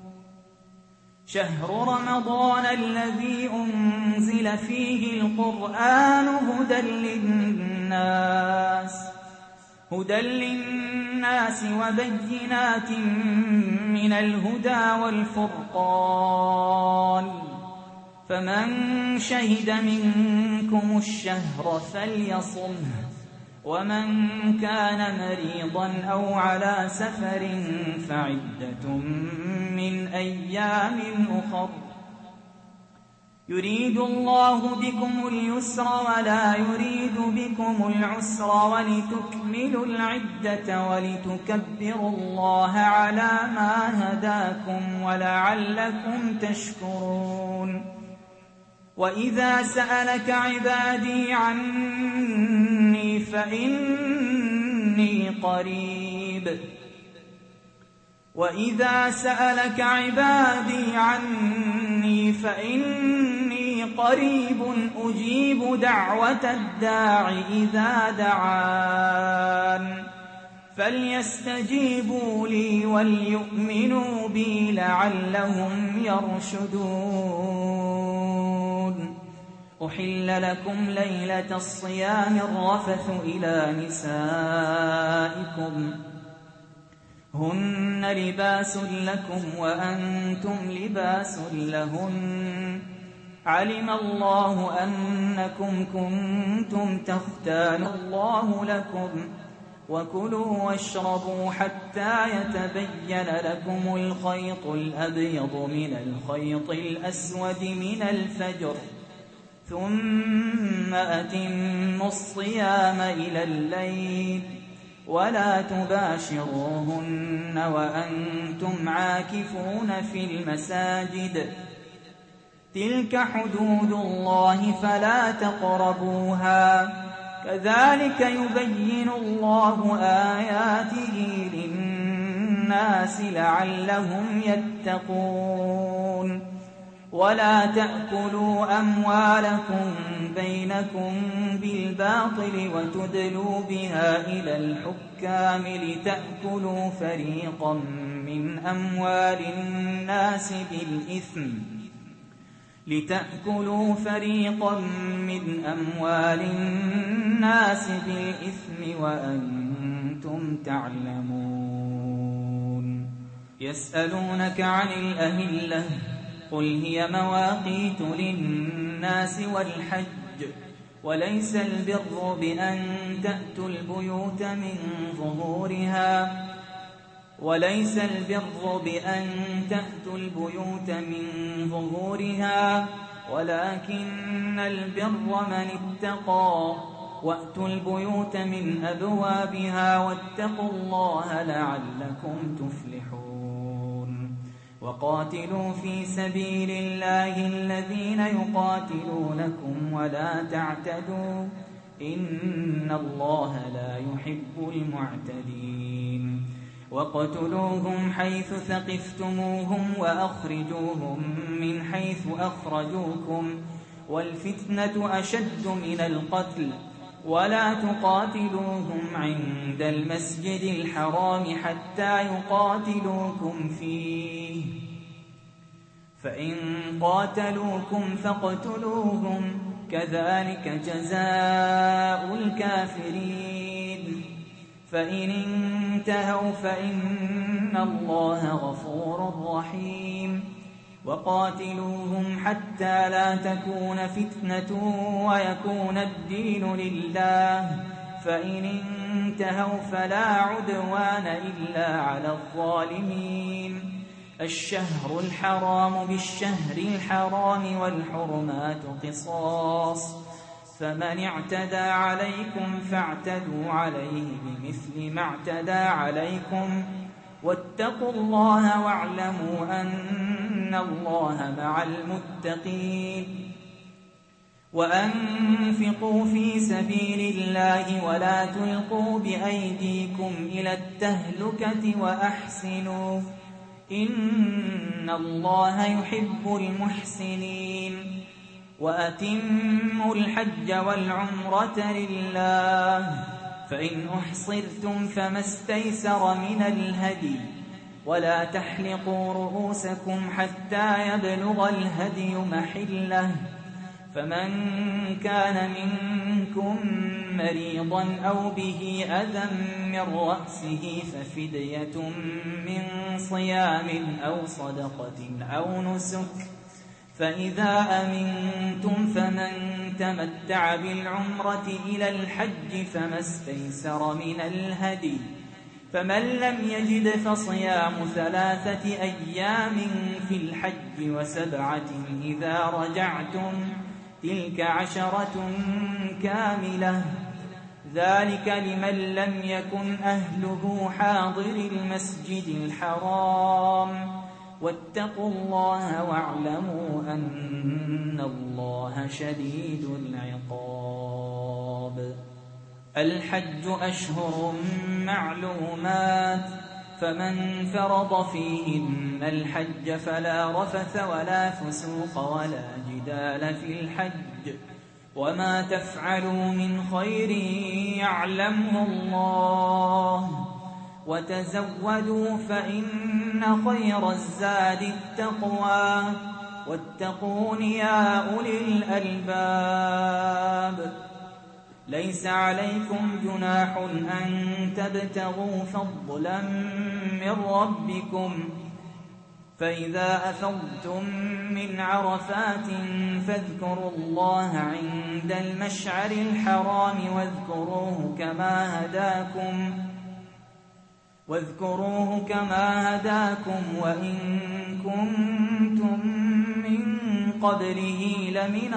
شهر رمضان الذي أنزل فيه القرآن هدى للناس وبينات من الهدى والفرقان فمن شهد منكم الشهر فليصمه ومن كان مريضا أو على سفر فعدة من أيام أخر يريد الله بكم اليسر ولا يريد بكم العسر ولتكملوا العدة ولتكبروا الله على ما هداكم ولعلكم تشكرون. وإذا سألك عبادي عني فإني قريب وإذا سألك عبادي عني فإني قريب أجيب دعوة الداع إذا دعان فليستجيبوا لي وليؤمنوا بي لعلهم يرشدون. أحل لكم ليلة الصيام الرفث إلى نسائكم هن لباس لكم وأنتم لباس لهن علم الله أنكم كنتم تختانون الله لكم وكلوا واشربوا حتى يتبين لكم الخيط الأبيض من الخيط الأسود من الفجر ثم أتموا الصيام إلى الليل ولا تباشروهن وأنتم عاكفون في المساجد تلك حدود الله فلا تقربوها كذلك يبين الله آياته للناس لعلهم يتقون. ولا تأكلوا أموالكم بينكم بالباطل وتدلوا بها إلى الحكام لتأكلوا فريقا من أموال الناس بالإثم وأنتم تعلمون. يسألونك عن الأهلة قل هي مواقيت للناس والحج وليس البر بأن تأتوا البيوت من ظهورها ولكن البر من اتقى وأتوا البيوت من أبوابها واتقوا الله لعلكم تفلحون. وقاتلوا في سبيل الله الذين يقاتلونكم ولا تعتدوا إن الله لا يحب المعتدين. وقتلوهم حيث ثقفتموهم وأخرجوهم من حيث أخرجوكم والفتنة أشد من القتل ولا تقاتلوهم عند المسجد الحرام حتى يقاتلوكم فيه فإن قاتلوكم فاقتلوهم كذلك جزاء الكافرين. فإن انتهوا فإن الله غفور رحيم. وقاتلوهم حتى لا تكون فتنة ويكون الدين لله فإن انتهوا فلا عدوان إلا على الظالمين. الشهر الحرام بالشهر الحرام والحرمات قصاص فمن اعتدى عليكم فاعتدوا عليه بمثل ما اعتدى عليكم واتقوا الله واعلموا أن الله مع المتقين. وأنفقوا في سبيل الله ولا تلقوا بأيديكم إلى التهلكة وأحسنوا إن الله يحب المحسنين. وأتموا الحج والعمرة لله فإن أحصرتم فما استيسر من الهدي ولا تحلقوا رؤوسكم حتى يبلغ الهدي محله فمن كان منكم مريضا أو به أذى من رأسه ففدية من صيام أو صدقة أو نسك فإذا أمنتم فمن تمتع بالعمرة إلى الحج فما استيسر من الهدي فمن لم يجد فصيام 3 أيام في الحج و7 إذا رجعتم تلك 10 كاملة ذلك لمن لم يكن أهله حاضر المسجد الحرام واتقوا الله واعلموا أن الله شديد العقاب. الحج أشهر معلومات، فمن فرض فيهن الحج فلا رفث ولا فسوق ولا جدال في الحج، وما تفعلوا من خير يعلمه الله، وتزودوا فإن خير الزاد التقوى، واتقون يا أولي الألباب. ليس عليكم جناح أن تبتغوا فضلا من ربكم، فإذا أفضتم من عرفات فاذكروا الله عند المشعر الحرام واذكروه كما هداكم وإن كنتم من قبله لمن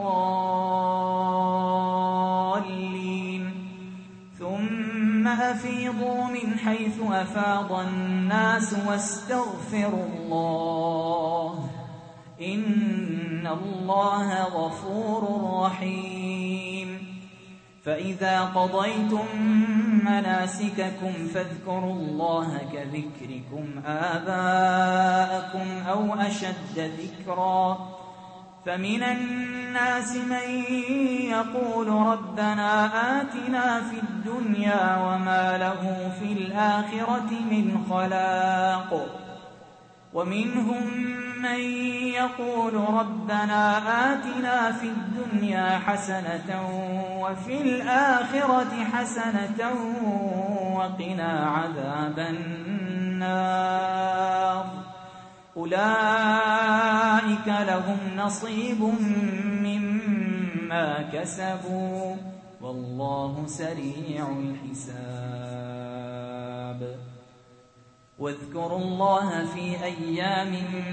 الضالين. ثم أفيضوا من حيث أفاض الناس واستغفروا الله، إن الله غفور رحيم. فإذا قضيتم مناسككم فاذكروا الله كذكركم آباءكم أو أشد ذكرا. فمن الناس من يقول ربنا آتنا في الدنيا وما له في الآخرة من خلاق، ومنهم من يقول ربنا آتنا في الدنيا حسنة وفي الآخرة حسنة وقنا عذاب النار. أولئك لهم نصيب مما كسبوا والله سريع الحساب. واذكروا الله في أيام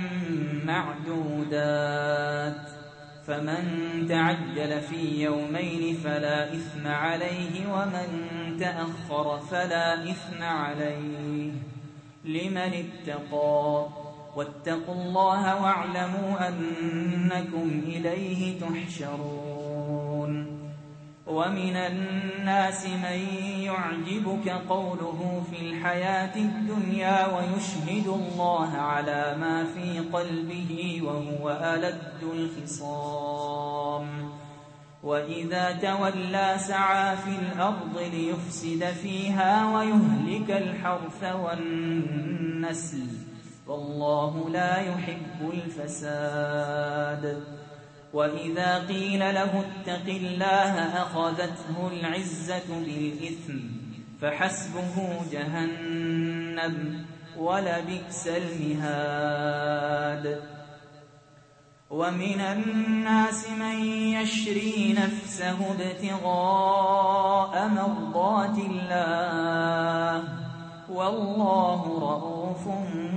معدودات، فمن تعجل في يومين فلا إثم عليه ومن تأخر فلا إثم عليه لمن اتقى. واتقوا الله واعلموا أنكم إليه تحشرون. ومن الناس من يعجبك قوله في الحياة الدنيا ويشهد الله على ما في قلبه وهو ألد الخصام، وإذا تولى سعى في الأرض ليفسد فيها ويهلك الحرث والنسل، والله لا يحب الفساد. وإذا قيل له اتق الله أخذته العزة بالإثم فحسبه جهنم ولبئس المهاد. ومن الناس من يشري نفسه ابتغاء مرضات الله والله رؤوف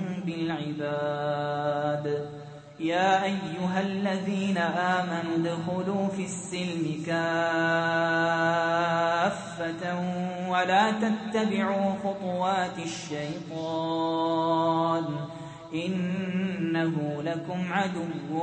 بالعباد. يا أيها الذين آمنوا ادخلوا في السلم كافة ولا تتبعوا خطوات الشيطان إنه لكم عدو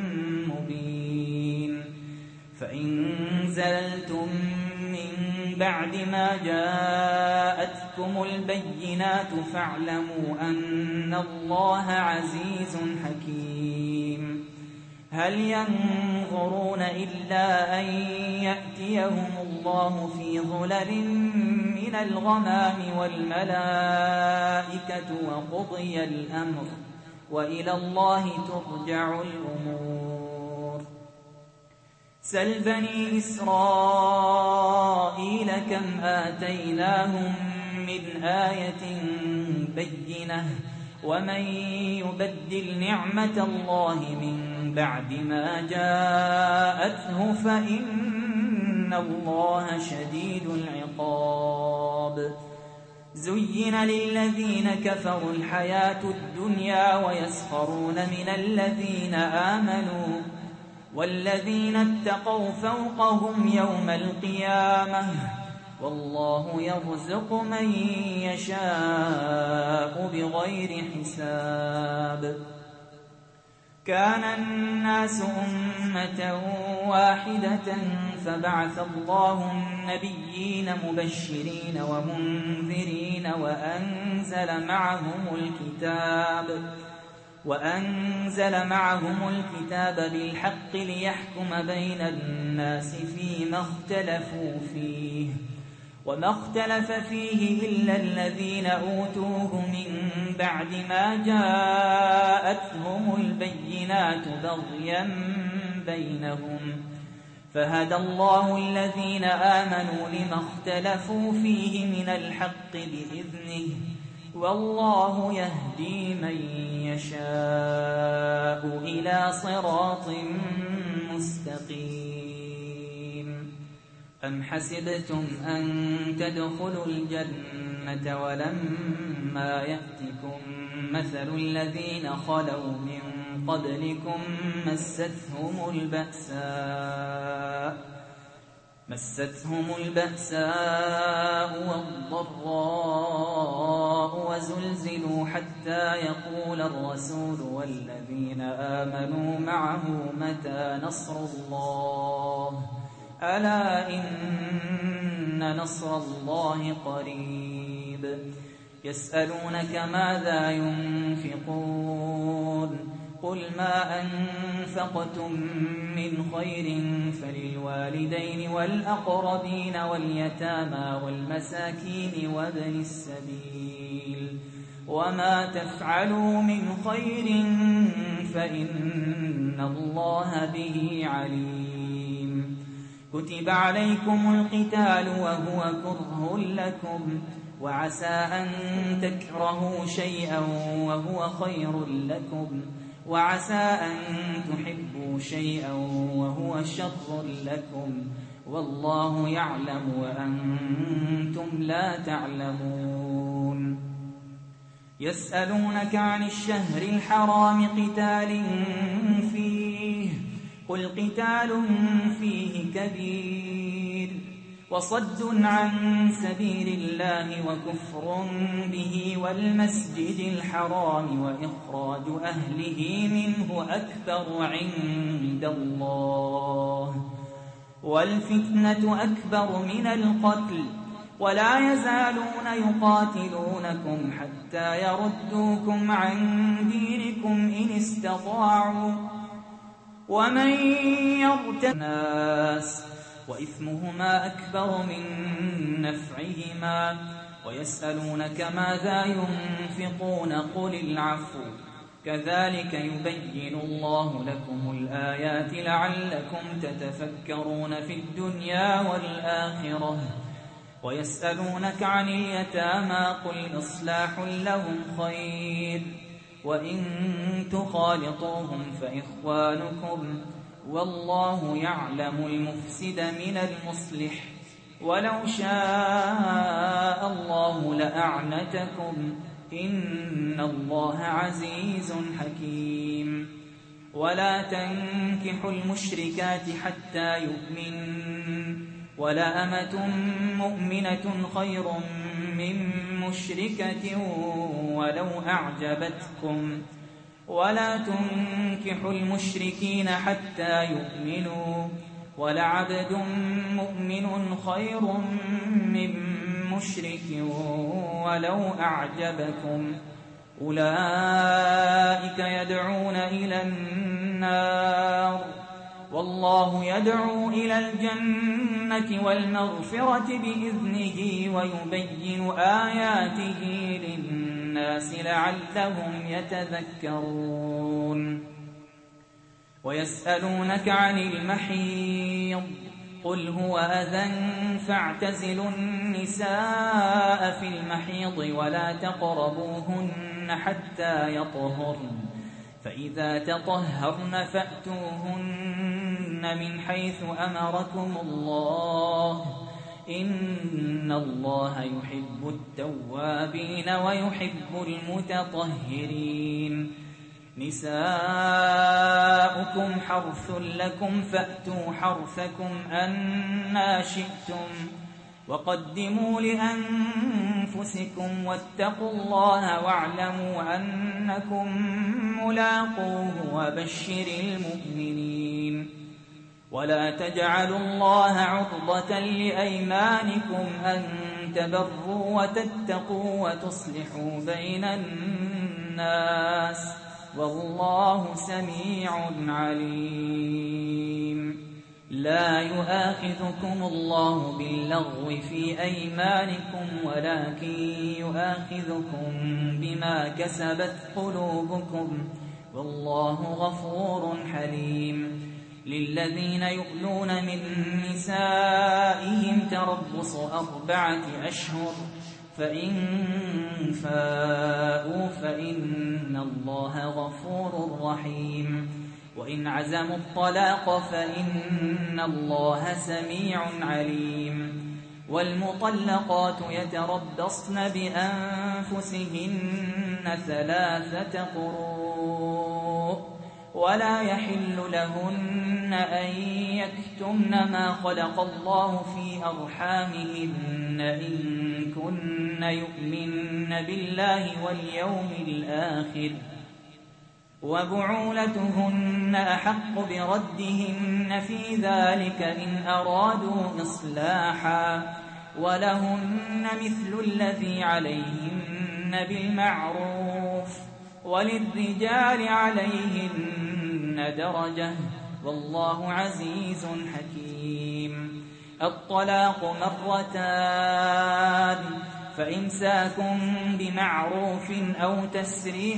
مبين. فإن زللتم من بعد ما جاءتكم البينات فاعلموا أن الله عزيز حكيم. هل ينظرون إلا أن يأتيهم الله في ظلل من الغمام والملائكة وقضي الأمر وإلى الله ترجع الأمور. سل بني إسرائيل كم آتيناهم من آية بينة ومن يبدل نعمة الله من بعد ما جاءته فإن الله شديد العقاب. زين للذين كفروا الحياة الدنيا ويسخرون من الذين آمنوا والذين اتقوا فوقهم يوم القيامة والله يرزق من يشاء بغير حساب. كان الناس أمة واحدة فبعث الله النبيين مبشرين ومنذرين وأنزل معهم الكتاب بالحق ليحكم بين الناس فيما اختلفوا فيه وما اختلف فيه إلا الذين أوتوه من بعد ما جاءتهم البينات بغيا بينهم فهدى الله الذين آمنوا لما اختلفوا فيه من الحق بإذنه والله يهدي من يشاء إلى صراط مستقيم. أم حسبتم أن تدخلوا الجنة ولما يأتكم مثل الذين خلوا من قبلكم مستهم البأساء والضراء وزلزلوا حتى يقول الرسول والذين آمنوا معه متى نصر الله ألا إن نصر الله قريب. يسألونك ماذا ينفقون قل ما أنفقتم من خير فللوالدين والأقربين واليتامى والمساكين وابن السبيل وما تفعلوا من خير فإن الله به عليم. كتب عليكم القتال وهو كره لكم وعسى أن تكرهوا شيئا وهو خير لكم وعسى أن تحبوا شيئا وهو شر لكم والله يعلم وأنتم لا تعلمون. يسألونك عن الشهر الحرام قتال فيه قل قتال فيه كبير وصد عن سبيل الله وكفر به والمسجد الحرام وإخراج أهله منه أكبر عند الله والفتنة أكبر من القتل ولا يزالون يقاتلونكم حتى يردوكم عن دينكم إن استطاعوا ومن يرتد الناس وإثمهما أكبر من نفعهما ويسألونك ماذا ينفقون قل العفو كذلك يبين الله لكم الآيات لعلكم تتفكرون في الدنيا والآخرة. ويسألونك عن اليتامى قل إصلاح لهم خير وإن تخالطوهم فإخوانكم والله يعلم المفسد من المصلح ولو شاء الله لأعنتكم إن الله عزيز حكيم. ولا تنكحوا المشركات حتى يؤمنوا ولأمة مؤمنة خير من مشركة ولو أعجبتكم ولا تنكحوا المشركين حتى يؤمنوا ولعبد مؤمن خير من مشرك ولو أعجبكم أولئك يدعون إلى النار والله يدعو إلى الجنة والمغفرة بإذنه ويبين آياته للناس لعلهم يتذكرون. ويسألونك عن المحيض قل هو أذى فاعتزلوا النساء في المحيض ولا تقربوهن حتى يطهرن فإذا تطهرن فأتوهن من حيث أمركم الله إن الله يحب التوابين ويحب المتطهرين. نساؤكم حرث لكم فأتوا حرثكم أنى شئتم وقدموا لأنفسكم واتقوا الله واعلموا أنكم ملاقوه وبشر المؤمنين. ولا تجعلوا الله عرضة لأيمانكم أن تبروا وتتقوا وتصلحوا بين الناس والله سميع عليم. لا يؤاخذكم الله باللغو في أيمانكم ولكن يؤاخذكم بما كسبت قلوبكم والله غفور حليم. للذين يؤلون من نسائهم تربص 4 أشهر فإن فاءوا فإن الله غفور رحيم. وإن عزموا الطلاق فإن الله سميع عليم. والمطلقات يتربصن بأنفسهن 3 قروء ولا يحل لهن أن يكتمن ما خلق الله في أرحامهن إن كن يؤمن بالله واليوم الآخر وبعولتهن أحق بردهن في ذلك إن أرادوا إصلاحا ولهن مثل الذي عليهن بالمعروف وللرجال عليهن درجة والله عزيز حكيم. الطلاق 2 فإمساك بمعروف أو تسريح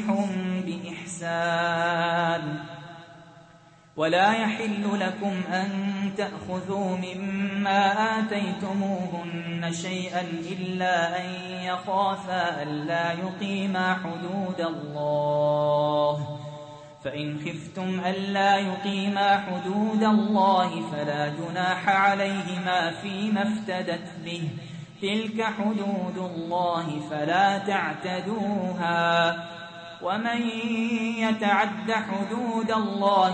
بإحسان. ولا يحل لكم أن تأخذوا مما آتيتموهن شيئا إلا أن يخافا ألا يقيما حدود الله. فإن خفتم ألا يقيما حدود الله فلا جناح عليهما فيما افتدت به تلك حدود الله فلا تعتدوها ومن يتعد حدود الله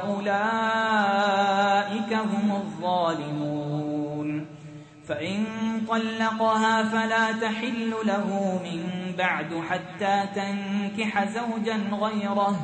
فأولئك هم الظالمون. فإن طلقها فلا تحل له من بعد حتى تنكح زوجا غيره.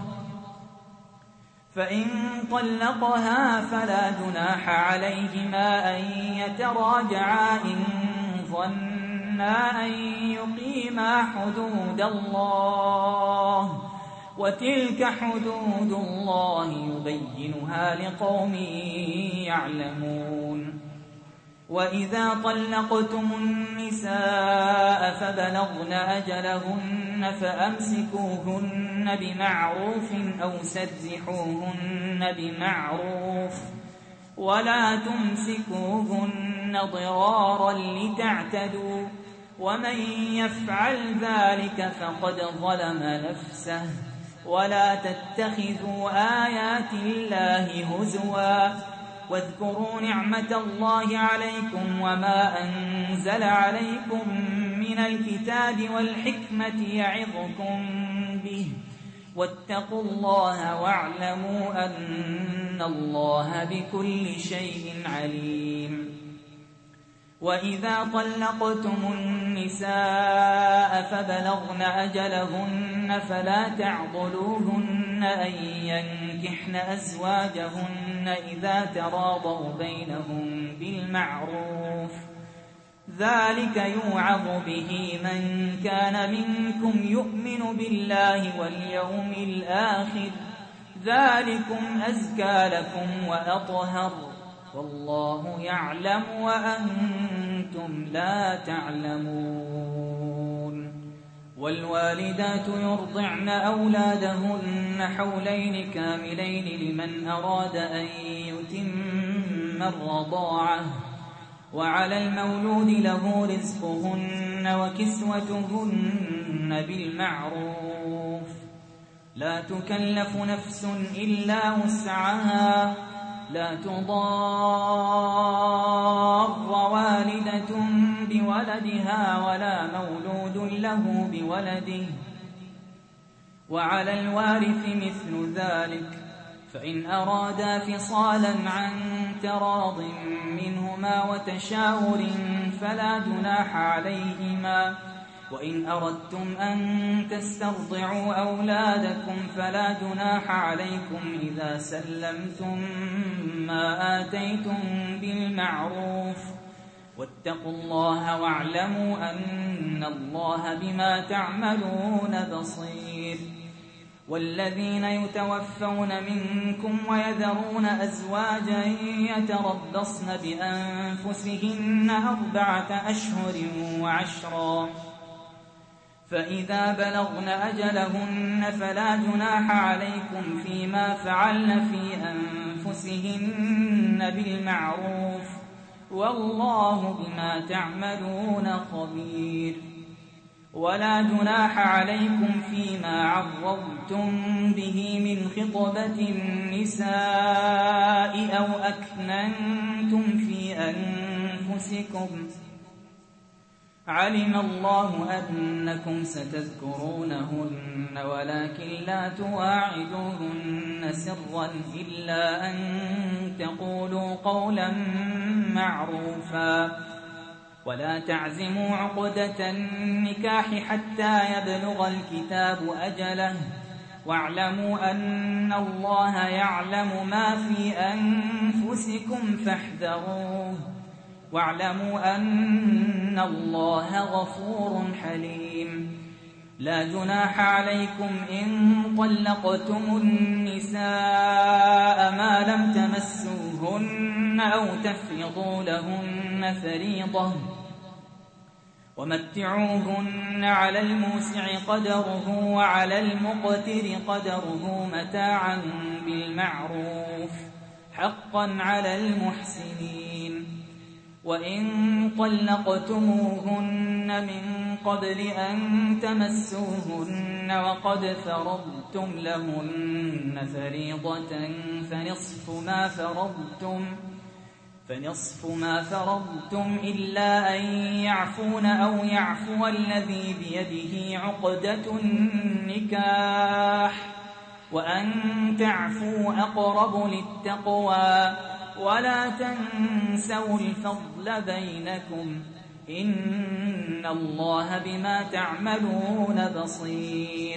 فإن طلقها فلا جناح عليهما أن يتراجعا إن ظنا أن يقيما حدود الله وتلك حدود الله يبينها لقوم يعلمون. وإذا طلقتم النساء فبلغن أجلهن فأمسكوهن بمعروف أو سرحوهن بمعروف ولا تمسكوهن ضرارا لتعتدوا ومن يفعل ذلك فقد ظلم نفسه. ولا تتخذوا آيات الله هزوا واذكروا نعمة الله عليكم وما أنزل عليكم من الكتاب والحكمة يعظكم به واتقوا الله واعلموا أن الله بكل شيء عليم. وإذا طلقتم النساء فبلغن أجلهن فلا تعضلوهن أن ينكحن أزواجهن إذا تراضوا بينهم بالمعروف ذلك يوعظ به من كان منكم يؤمن بالله واليوم الآخر ذلكم أزكى لكم وأطهر والله يعلم وأنتم لا تعلمون. والوالدات يرضعن أولادهن حولين كاملين لمن أراد أن يتم الرضاعة وعلى المولود له رزقهن وكسوتهن بالمعروف لا تكلف نفس إلا وسعها لا تضار والدة بولدها ولا مولود له بولده وعلى الوارث مثل ذلك فإن أرادا فصالا عن تراض منهما وتشاور فلا جناح عليهما. وإن أردتم أن تسترضعوا أولادكم فلا جناح عليكم إذا سلمتم ما آتيتم بالمعروف. واتقوا الله واعلموا أن الله بما تعملون بصير. والذين يتوفون منكم ويذرون أزواجا يتربصن بأنفسهن 4 أشهر و10، فإذا بلغن أجلهن فلا جناح عليكم فيما فعلن في أنفسهن بالمعروف، والله بما تعملون خبير. ولا جناح عليكم فيما عرضتم به من خطبة النساء أو أكننتم في أنفسكم، علم الله أنكم ستذكرونهن ولكن لا تواعدوهن سرا إلا أن تقولوا قولا معروفا. ولا تعزموا عقدة النكاح حتى يبلغ الكتاب أجله، واعلموا أن الله يعلم ما في أنفسكم فاحذروه، واعلموا أن الله غفور حليم. لا جناح عليكم إن طلقتم النساء ما لم تمسوهن أو تفرضوا لهن فريضة، ومتعوهن على الموسع قدره وعلى المقتر قدره متاعا بالمعروف حقا على المحسنين. وإن طلقتموهن من قبل أن تمسوهن وقد فرضتم لهن فريضة فنصف ما فرضتم إلا أن يعفون أو يعفو الذي بيده عقدة النكاح، وأن تعفوا أقرب للتقوى. ولا تنسوا الفضل بينكم، إن الله بما تعملون بصير.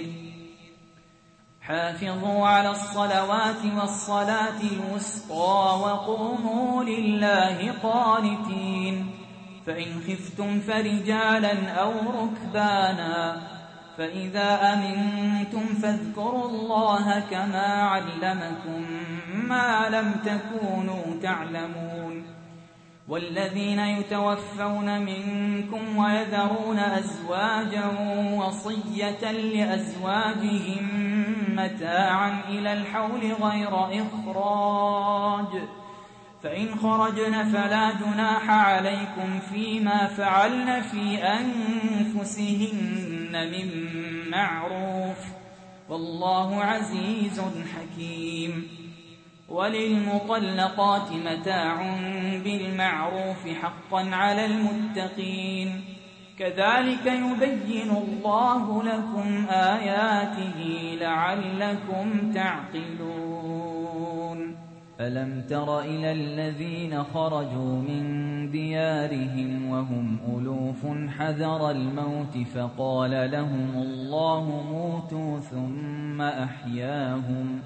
حافظوا على الصلوات والصلاة الوسطى وقوموا لله قانتين. فإن خفتم فرجالا أو ركبانا، فإذا أمنتم فاذكروا الله كما علمكم ما لم تكونوا تعلمون. والذين يتوفون منكم ويذرون أزواجا وصية لأزواجهم متاعا إلى الحول غير إخراج، فإن خرجن فلا جناح عليكم فيما فعلن في أنفسهن من معروف، والله عزيز حكيم. وللمطلقات متاع بالمعروف حقا على المتقين، كذلك يبين الله لكم آياته لعلكم تعقلون. ألم تر إلى الذين خرجوا من ديارهم وهم ألوف حذر الموت فقال لهم الله موتوا ثم أحياهم،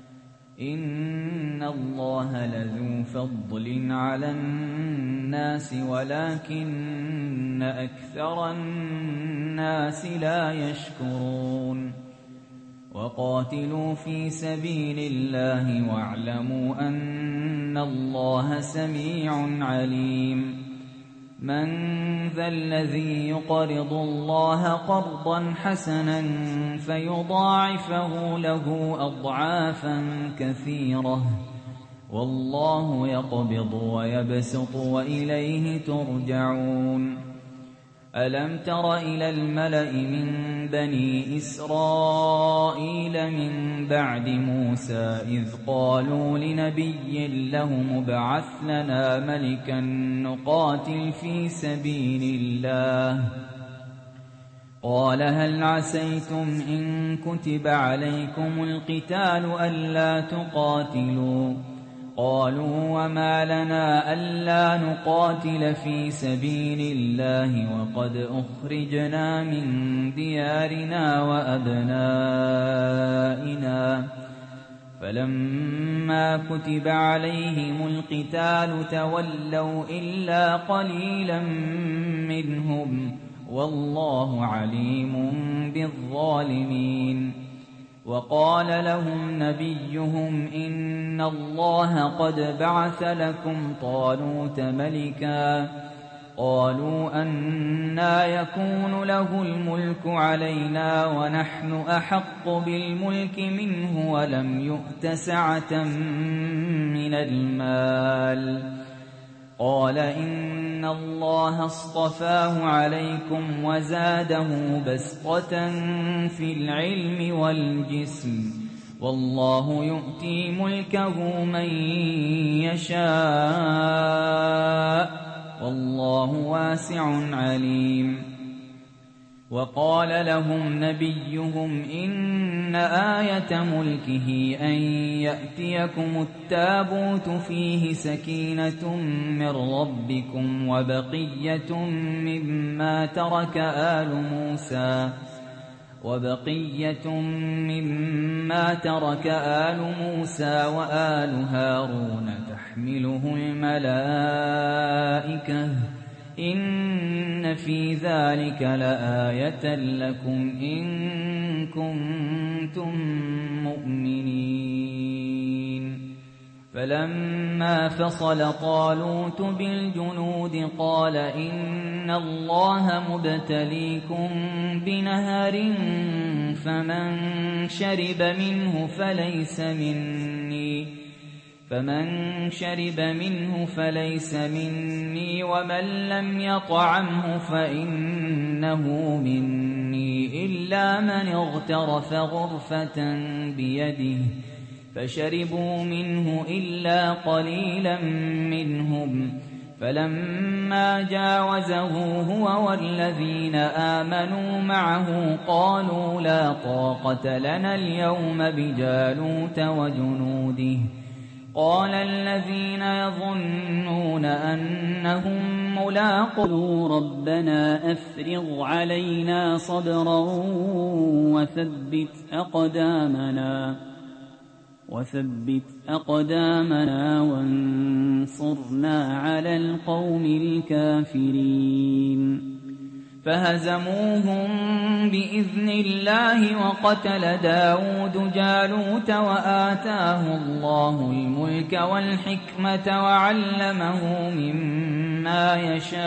إن الله لذو فضل على الناس ولكن أكثر الناس لا يشكرون. وقاتلوا في سبيل الله واعلموا أن الله سميع عليم. من ذا الذي يقرض الله قرضا حسنا فيضاعفه له أضعافا كثيرة، والله يقبض ويبسط وإليه ترجعون. ألم تر إلى الملأ من بني إسرائيل من بعد موسى إذ قالوا لنبي لهم ابعث لنا ملكا نقاتل في سبيل الله، قال هل عسيتم إن كتب عليكم القتال ألا تقاتلوا، قالوا وما لنا ألا نقاتل في سبيل الله وقد أخرجنا من ديارنا وأبنائنا فلما كتب عليهم القتال تولوا إلا قليلا منهم والله عليم بالظالمين. وقال لهم نبيهم إن الله قد بعث لكم طالوت ملكا قالوا أنى يكون له الملك علينا ونحن أحق بالملك منه ولم يؤت سعة من المال قال إن الله اصطفاه عليكم وزاده بسطة في العلم والجسم والله يؤتي ملكه من يشاء والله واسع عليم. وقال لهم نبيهم إن آية ملكه أن يأتيكم التابوت فيه سكينة من ربكم وبقية مما ترك آل موسى وآل هارون تحمله الملائكة إن في ذلك لآية لكم إن كنتم مؤمنين. فلما فصل طالوت بالجنود قال إن الله مبتليكم بنهر فمن شرب منه فليس مني ومن لم يطعمه فإنه مني إلا من اغترف غرفة بيده فشربوا منه إلا قليلا منهم فلما جاوزه هو والذين آمنوا معه قالوا لا طاقة لنا اليوم بجالوت وجنوده قال الذين يظنون أنهم ملاقو ربنا أفرغ علينا صبرا وثبت أقدامنا وانصرنا على القوم الكافرين. فهزموهم بإذن الله وقتل داود جالوت وآتاه الله الملك والحكمة وعلمه مما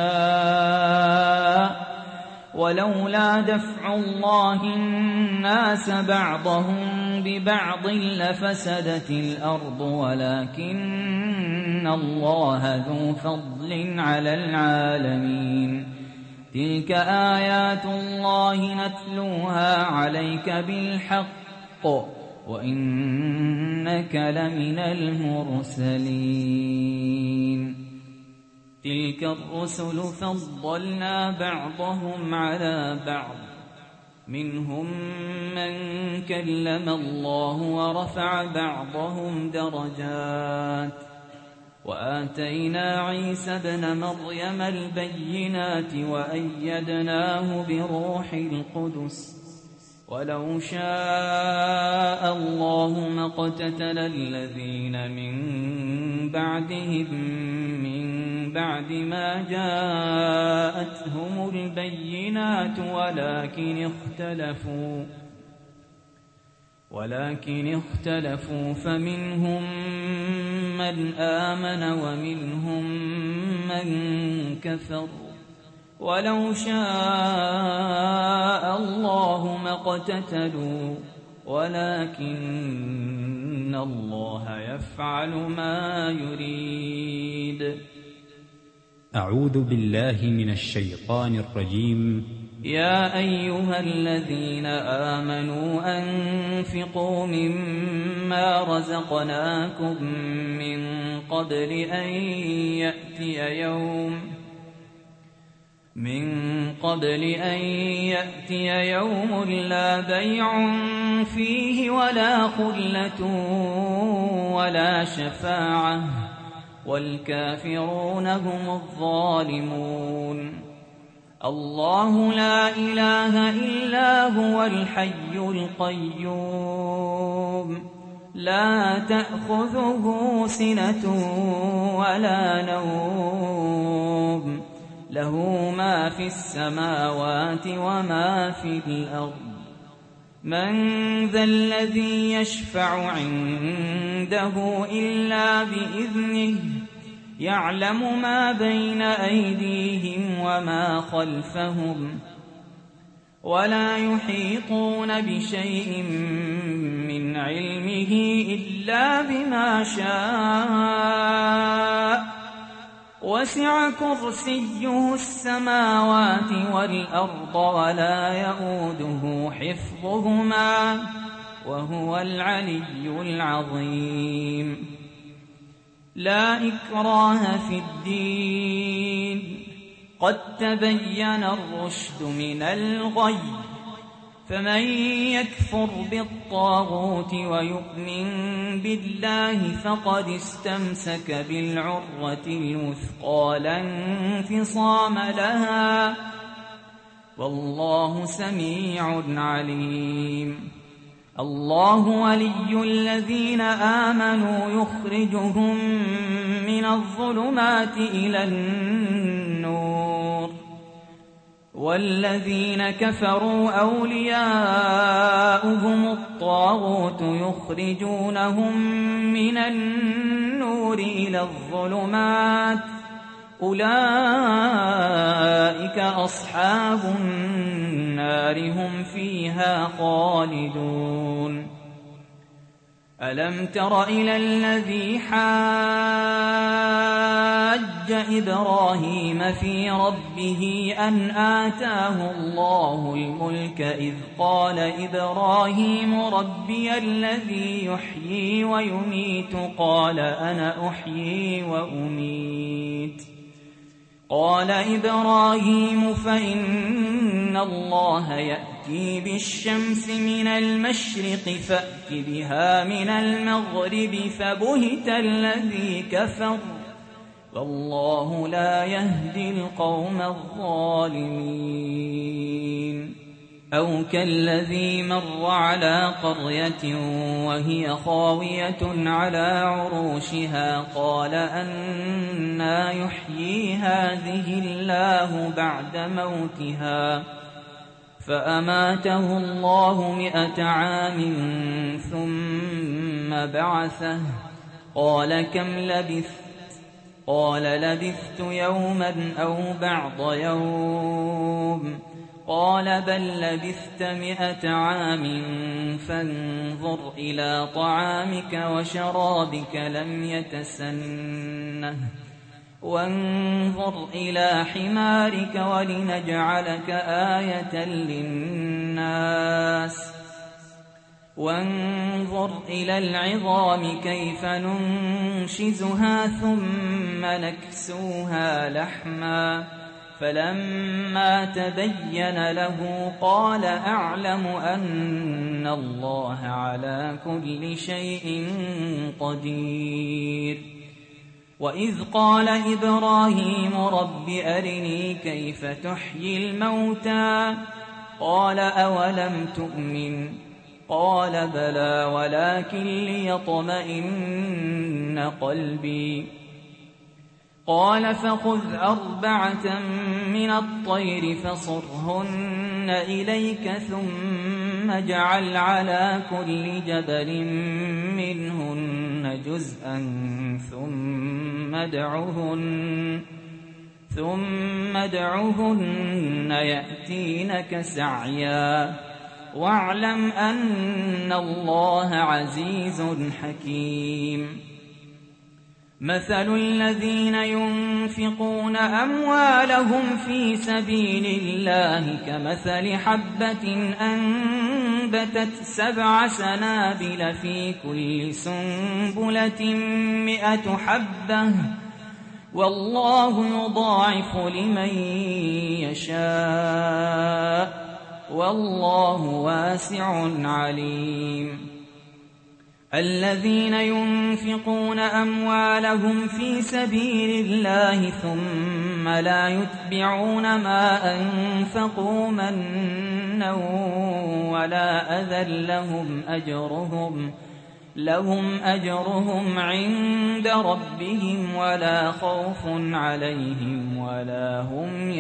يشاء ولولا دفع الله الناس بعضهم ببعض لفسدت الأرض ولكن الله ذو فضل على العالمين. تلك آيات الله نتلوها عليك بالحق وإنك لمن المرسلين. تلك الرسل فضلنا بعضهم على بعض منهم من كلم الله ورفع بعضهم درجات وآتينا عيسى ابن مريم البينات وأيدناه بروح القدس ولو شاء الله ما اقتتل الذين من بعدهم من بعد ما جاءتهم البينات ولكن اختلفوا فمنهم من آمن ومنهم من كفر ولو شاء الله ما اقتتلوا ولكن الله يفعل ما يريد. أعوذ بالله من الشيطان الرجيم. يا أيها الذين آمنوا أنفقوا مما رزقناكم من قبل أن يأتي من قبل أن يأتي يوم لا بيع فيه ولا خلة ولا شفاعة والكافرون هم الظالمون. الله لا إله إلا هو الحي القيوم لا تأخذه سنة ولا نوم له ما في السماوات وما في الأرض. من ذا الذي يشفع عنده إلا بإذنه يعلم ما بين أيديهم وما خلفهم ولا يحيطون بشيء من علمه إلا بما شاء وسع كرسيه السماوات والأرض ولا يئوده حفظهما وهو العلي العظيم. لا إكراه في الدين قد تبين الرشد من الغي فمن يكفر بالطاغوت ويؤمن بالله فقد استمسك بالعروة الوثقى لا انفصام لها والله سميع عليم. الله ولي الذين آمنوا يخرجهم من الظلمات إلى النور والذين كفروا أولياؤهم الطاغوت يخرجونهم من النور إلى الظلمات أولئك أصحاب النار هم فيها خالدون. ألم تر إلى الذي حاج إبراهيم في ربه أن آتاه الله الملك إذ قال إبراهيم ربي الذي يحيي ويميت قال أنا أحيي وأميت قال إبراهيم فإن الله يأتي بالشمس من المشرق فأت بها من المغرب فبهت الذي كفر والله لا يهدي القوم الظالمين. أو كالذي مر على قرية وهي خاوية على عروشها قال أنى يحيي هذه الله بعد موتها فأماته الله 100 عام ثم بعثه قال كم لبثت قال لبثت يوما أو بعض يوم قال بل لبثت 100 عام فانظر إلى طعامك وشرابك لم يتسنه وانظر إلى حمارك ولنجعلك آية للناس وانظر إلى العظام كيف ننشزها ثم نكسوها لحما فلما تبين له قال أعلم أن الله على كل شيء قدير. وإذ قال إبراهيم رب أرني كيف تحيي الموتى قال أولم تؤمن قال بلى ولكن ليطمئن قلبي قال فخذ 4 من الطير فصرهن إليك ثم اجعل على كل جبل منهن جزءا ثم ادعهن يأتينك سعيا واعلم أن الله عزيز حكيم. مثل الذين ينفقون أموالهم في سبيل الله كمثل حبة أنبتت 7 سنابل في كل سنبلة 100 حبة والله يضاعف لمن يشاء والله واسع عليم. الذين ينفقون أموالهم في سبيل الله ثم لا يتبعون ما أنفقوا منا ولا أذى لهم أجرهم عند ربهم ولا خوف عليهم ولا هم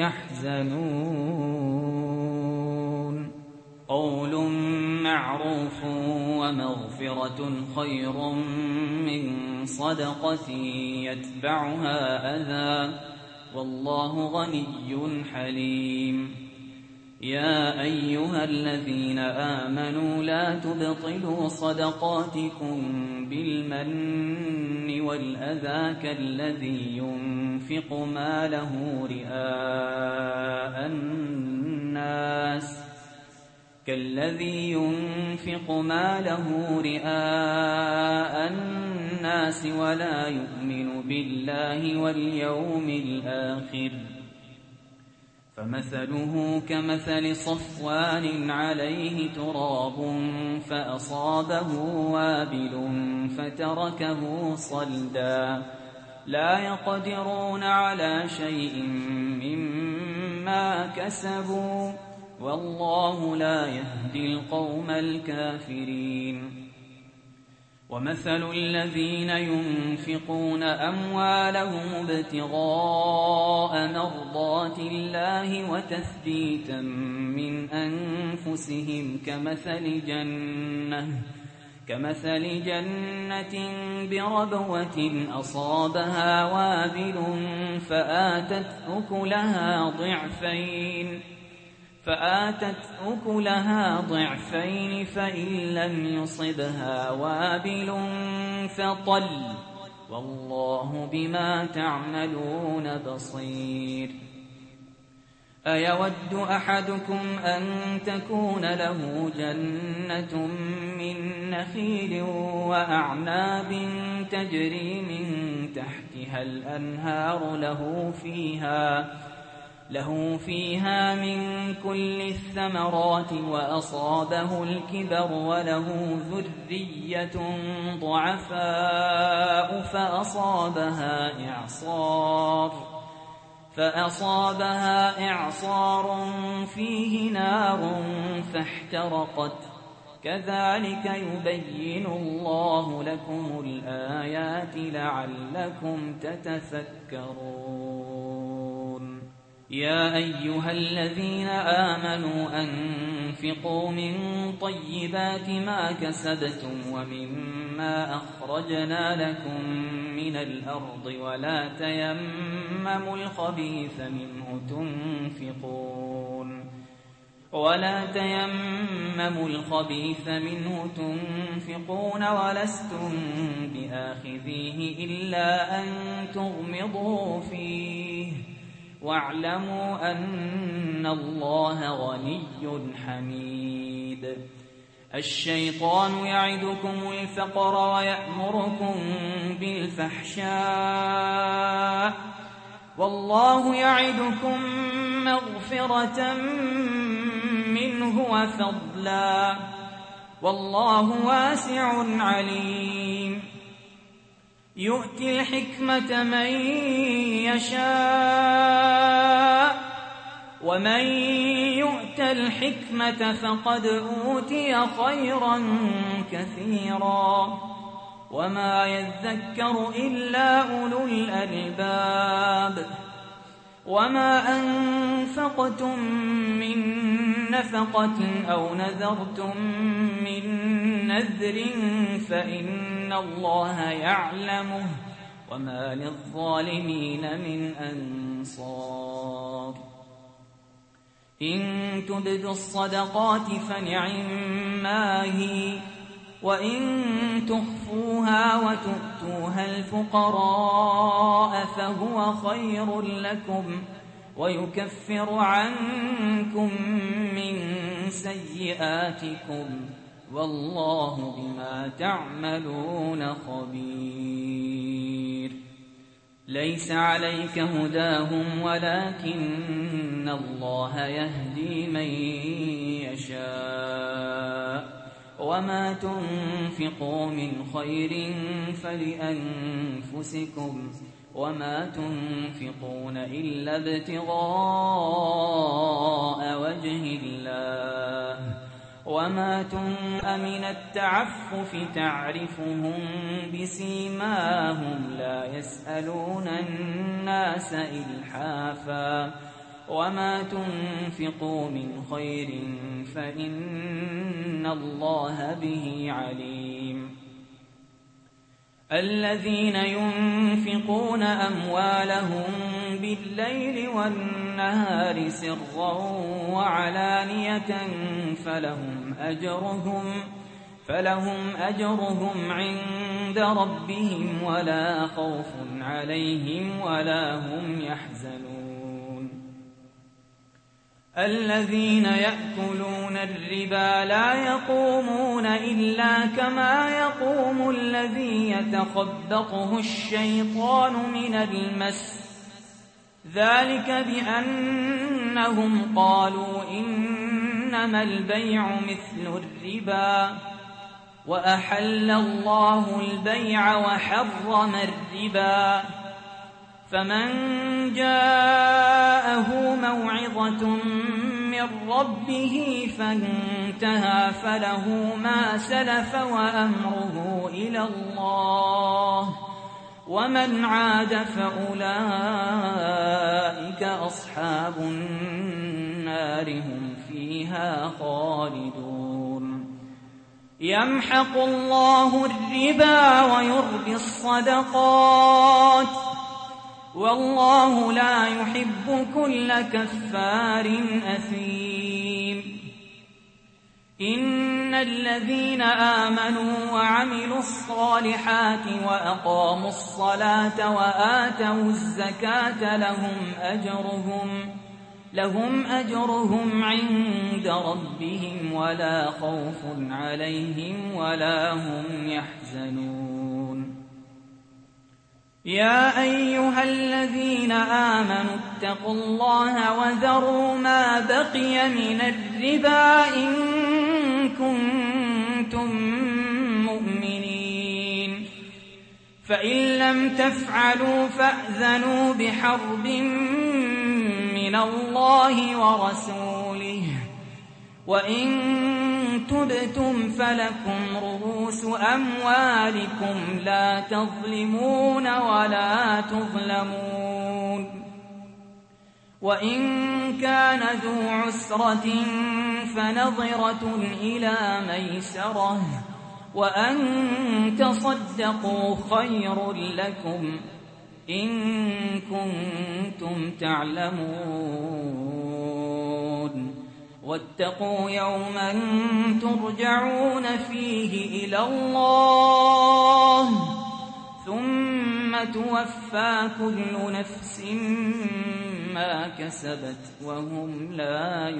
يحزنون. قول معروف ومغفرة خير من صدقة يتبعها أذى والله غني حليم. يا أيها الذين آمنوا لا تبطلوا صدقاتكم بالمن والأذى كالذي ينفق ماله رئاء الناس ولا يؤمن بالله واليوم الآخر فمثله كمثل صفوان عليه تراب فأصابه وابل فتركه صلدا لا يقدرون على شيء مما كسبوا والله لا يهدي القوم الكافرين. ومثل الذين ينفقون أموالهم ابتغاء مرضات الله وتثبيتا من أنفسهم كمثل جنة بربوة أصابها وابل فآتت أكلها ضعفين فإن لم يصبها وابل فطل والله بما تعملون بصير. أيود أحدكم أن تكون له جنة من نخيل وأعناب تجري من تحتها الأنهار له فيها من كل الثمرات وأصابه الكبر وله ذرية ضعفاء فأصابها إعصار فيه نار فاحترقت كذلك يبين الله لكم الآيات لعلكم تتفكرون. يا أيها الذين آمنوا أنفقوا من طيبات ما كسبتم ومما أخرجنا لكم من الأرض ولا تيمموا الخبيث منه تنفقون ولستم بآخذيه إلا أن تغمضوا فيه واعلموا أن الله غني حميد. الشيطان يعدكم الفقر ويأمركم بالفحشاء والله يعدكم مغفرة منه وفضلا والله واسع عليم. يؤتي الحكمة من يشاء ومن يؤت الحكمة فقد أوتي خيرا كثيرا وما يذكر إلا أولو الألباب. وما أنفقتم من نفقة أو نذرتم من نذر فإن الله يعلمه وما للظالمين من أنصار. إن تبدوا الصدقات فنعما هي وإن تخفوها وتؤتوها الفقراء فهو خير لكم ويكفر عنكم من سيئاتكم والله بما تعملون خبير. ليس عليك هداهم ولكن الله يهدي من يشاء وما تنفقوا من خير فلأنفسكم وما تنفقون إلا ابتغاء وجه الله وما من التعفف تعرفهم بسيماهم لا يسألون الناس إلحافا وما تنفقوا من خير فإن الله به عليم الذين ينفقون أموالهم بالليل والنهار سرا وعلانية فلهم أجرهم عند ربهم ولا خوف عليهم ولا هم يحزنون الذين يأكلون الربا لا يقومون إلا كما يقوم الذي يتخبطه الشيطان من المس ذلك بأنهم قالوا إنما البيع مثل الربا وأحل الله البيع وحرم الربا فمن جاءه موعظة من ربه فانتهى فله ما سلف وأمره إلى الله ومن عاد فأولئك أصحاب النار هم فيها خالدون يمحق الله الربا ويربي الصدقات والله لا يحب كل كفار أثيم إن الذين آمنوا وعملوا الصالحات وأقاموا الصلاة وآتوا الزكاة لهم أجرهم عند ربهم ولا خوف عليهم ولا هم يحزنون يا أيها الذين آمنوا اتقوا الله وذروا ما بقي من الربا إن كنتم مؤمنين فإن لم تفعلوا فأذنوا بحرب من الله ورسوله وإن تبتم فلكم رؤوس أموالكم لا تظلمون ولا تظلمون وإن كان ذو عسرة فنظرة إلى ميسرة وأن تصدقوا خير لكم إن كنتم تعلمون واتقوا يوما ترجعون فيه إلى الله ثم توفى كل نفس ما كسبت وهم لا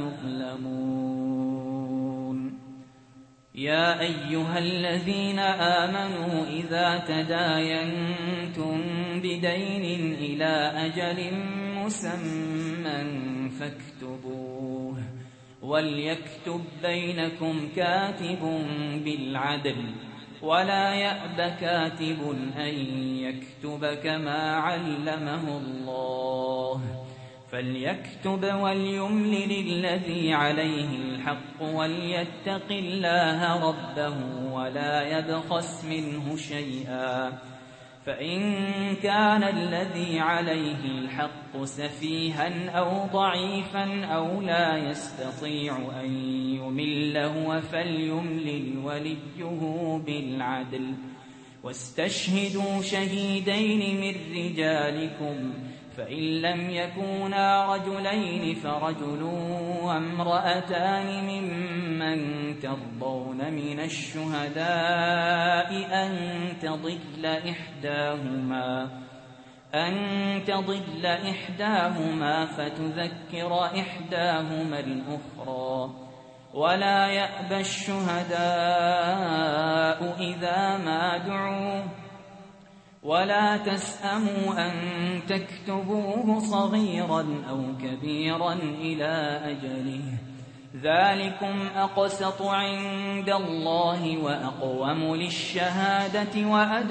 يظلمون يا أيها الذين آمنوا إذا تداينتم بدين إلى أجل مسمى فاكتبوه وليكتب بينكم كاتب بالعدل ولا يأب كاتب أن يكتب كما علمه الله فليكتب وليملل الذي عليه الحق وليتق الله ربه ولا يبخس منه شيئا فإن كان الذي عليه الحق سفيها أو ضعيفا أو لا يستطيع أن يمل هو فليملل وليه بالعدل واستشهدوا شهيدين من رجالكم فإن لم يكونا رجلين فرجل وامرأتان ممن ترضون من الشهداء أن تضل إحداهما فتذكر إحداهما الأخرى ولا يأبى الشهداء إذا ما دعوا ولا تسأموا أن تكتبوه صغيرا أو كبيرا إلى أجله ذلكم أقسط عند الله وأقوم للشهادة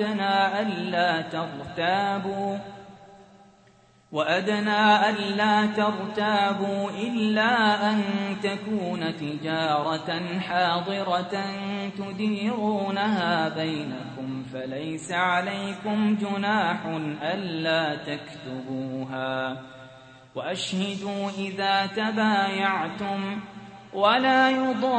وأدنى ألا ترتابوا إلا أن تكون تجارة حاضرة تديرونها بينكم فليس عليكم جناح ألا تكتبوها وأشهدوا إذا تبايعتم ولا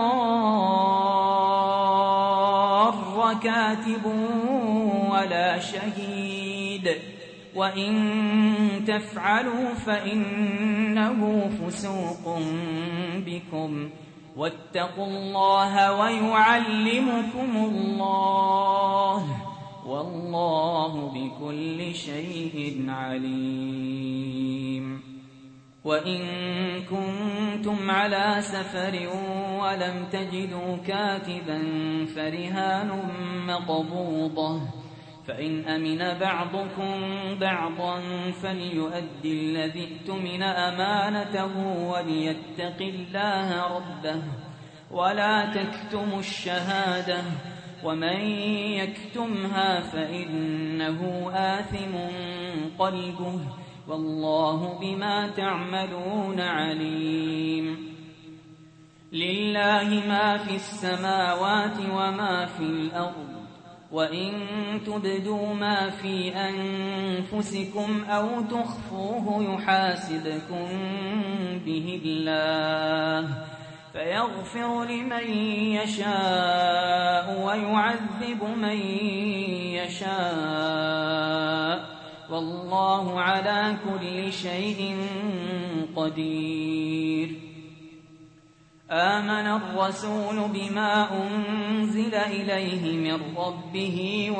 يضار كاتب ولا شهيد وإن تفعلوا فإنه فسوق بكم واتقوا الله ويعلمكم الله والله بكل شيء عليم وإن كنتم على سفر ولم تجدوا كاتبا فرهان مقبوضة فإن أمن بعضكم بعضا فليؤدي الذي ائتمن أمانته وليتق الله ربه ولا تكتموا الشهادة ومن يكتمها فإنه آثم قلبه والله بما تعملون عليم لله ما في السماوات وما في الأرض وإن تبدوا ما في أنفسكم أو تخفوه يحاسبكم به الله فيغفر لمن يشاء ويعذب من يشاء والله على كل شيء قدير آمن الرسول بما أنزل إليه من ربه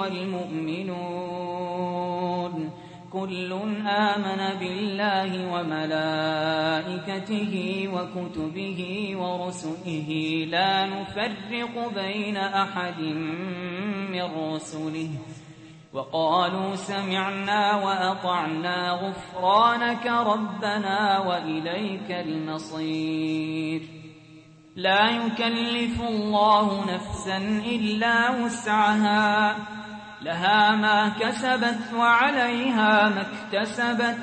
والمؤمنون كل آمن بالله وملائكته وكتبه ورسله لا نفرق بين أحد من رسله وقالوا سمعنا وأطعنا غفرانك ربنا وإليك المصير لا يكلف الله نفسا إلا وسعها لها ما كسبت وعليها ما اكتسبت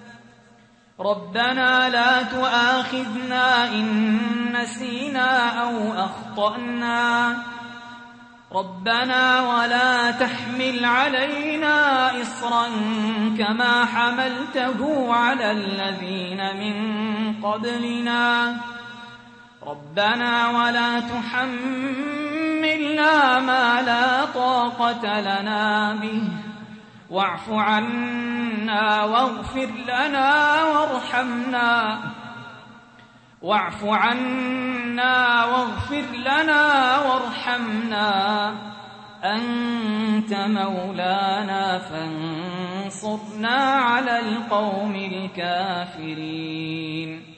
ربنا لا تؤاخذنا إن نسينا أو أخطأنا ربنا ولا تحمل علينا إصرا كما حملته على الذين من قبلنا ربنا ولا تحملنا ما لا طاقة لنا به واعف عنا واغفر لنا وارحمنا واعف عنا واغفر لنا وارحمنا أنت مولانا فانصرنا على القوم الكافرين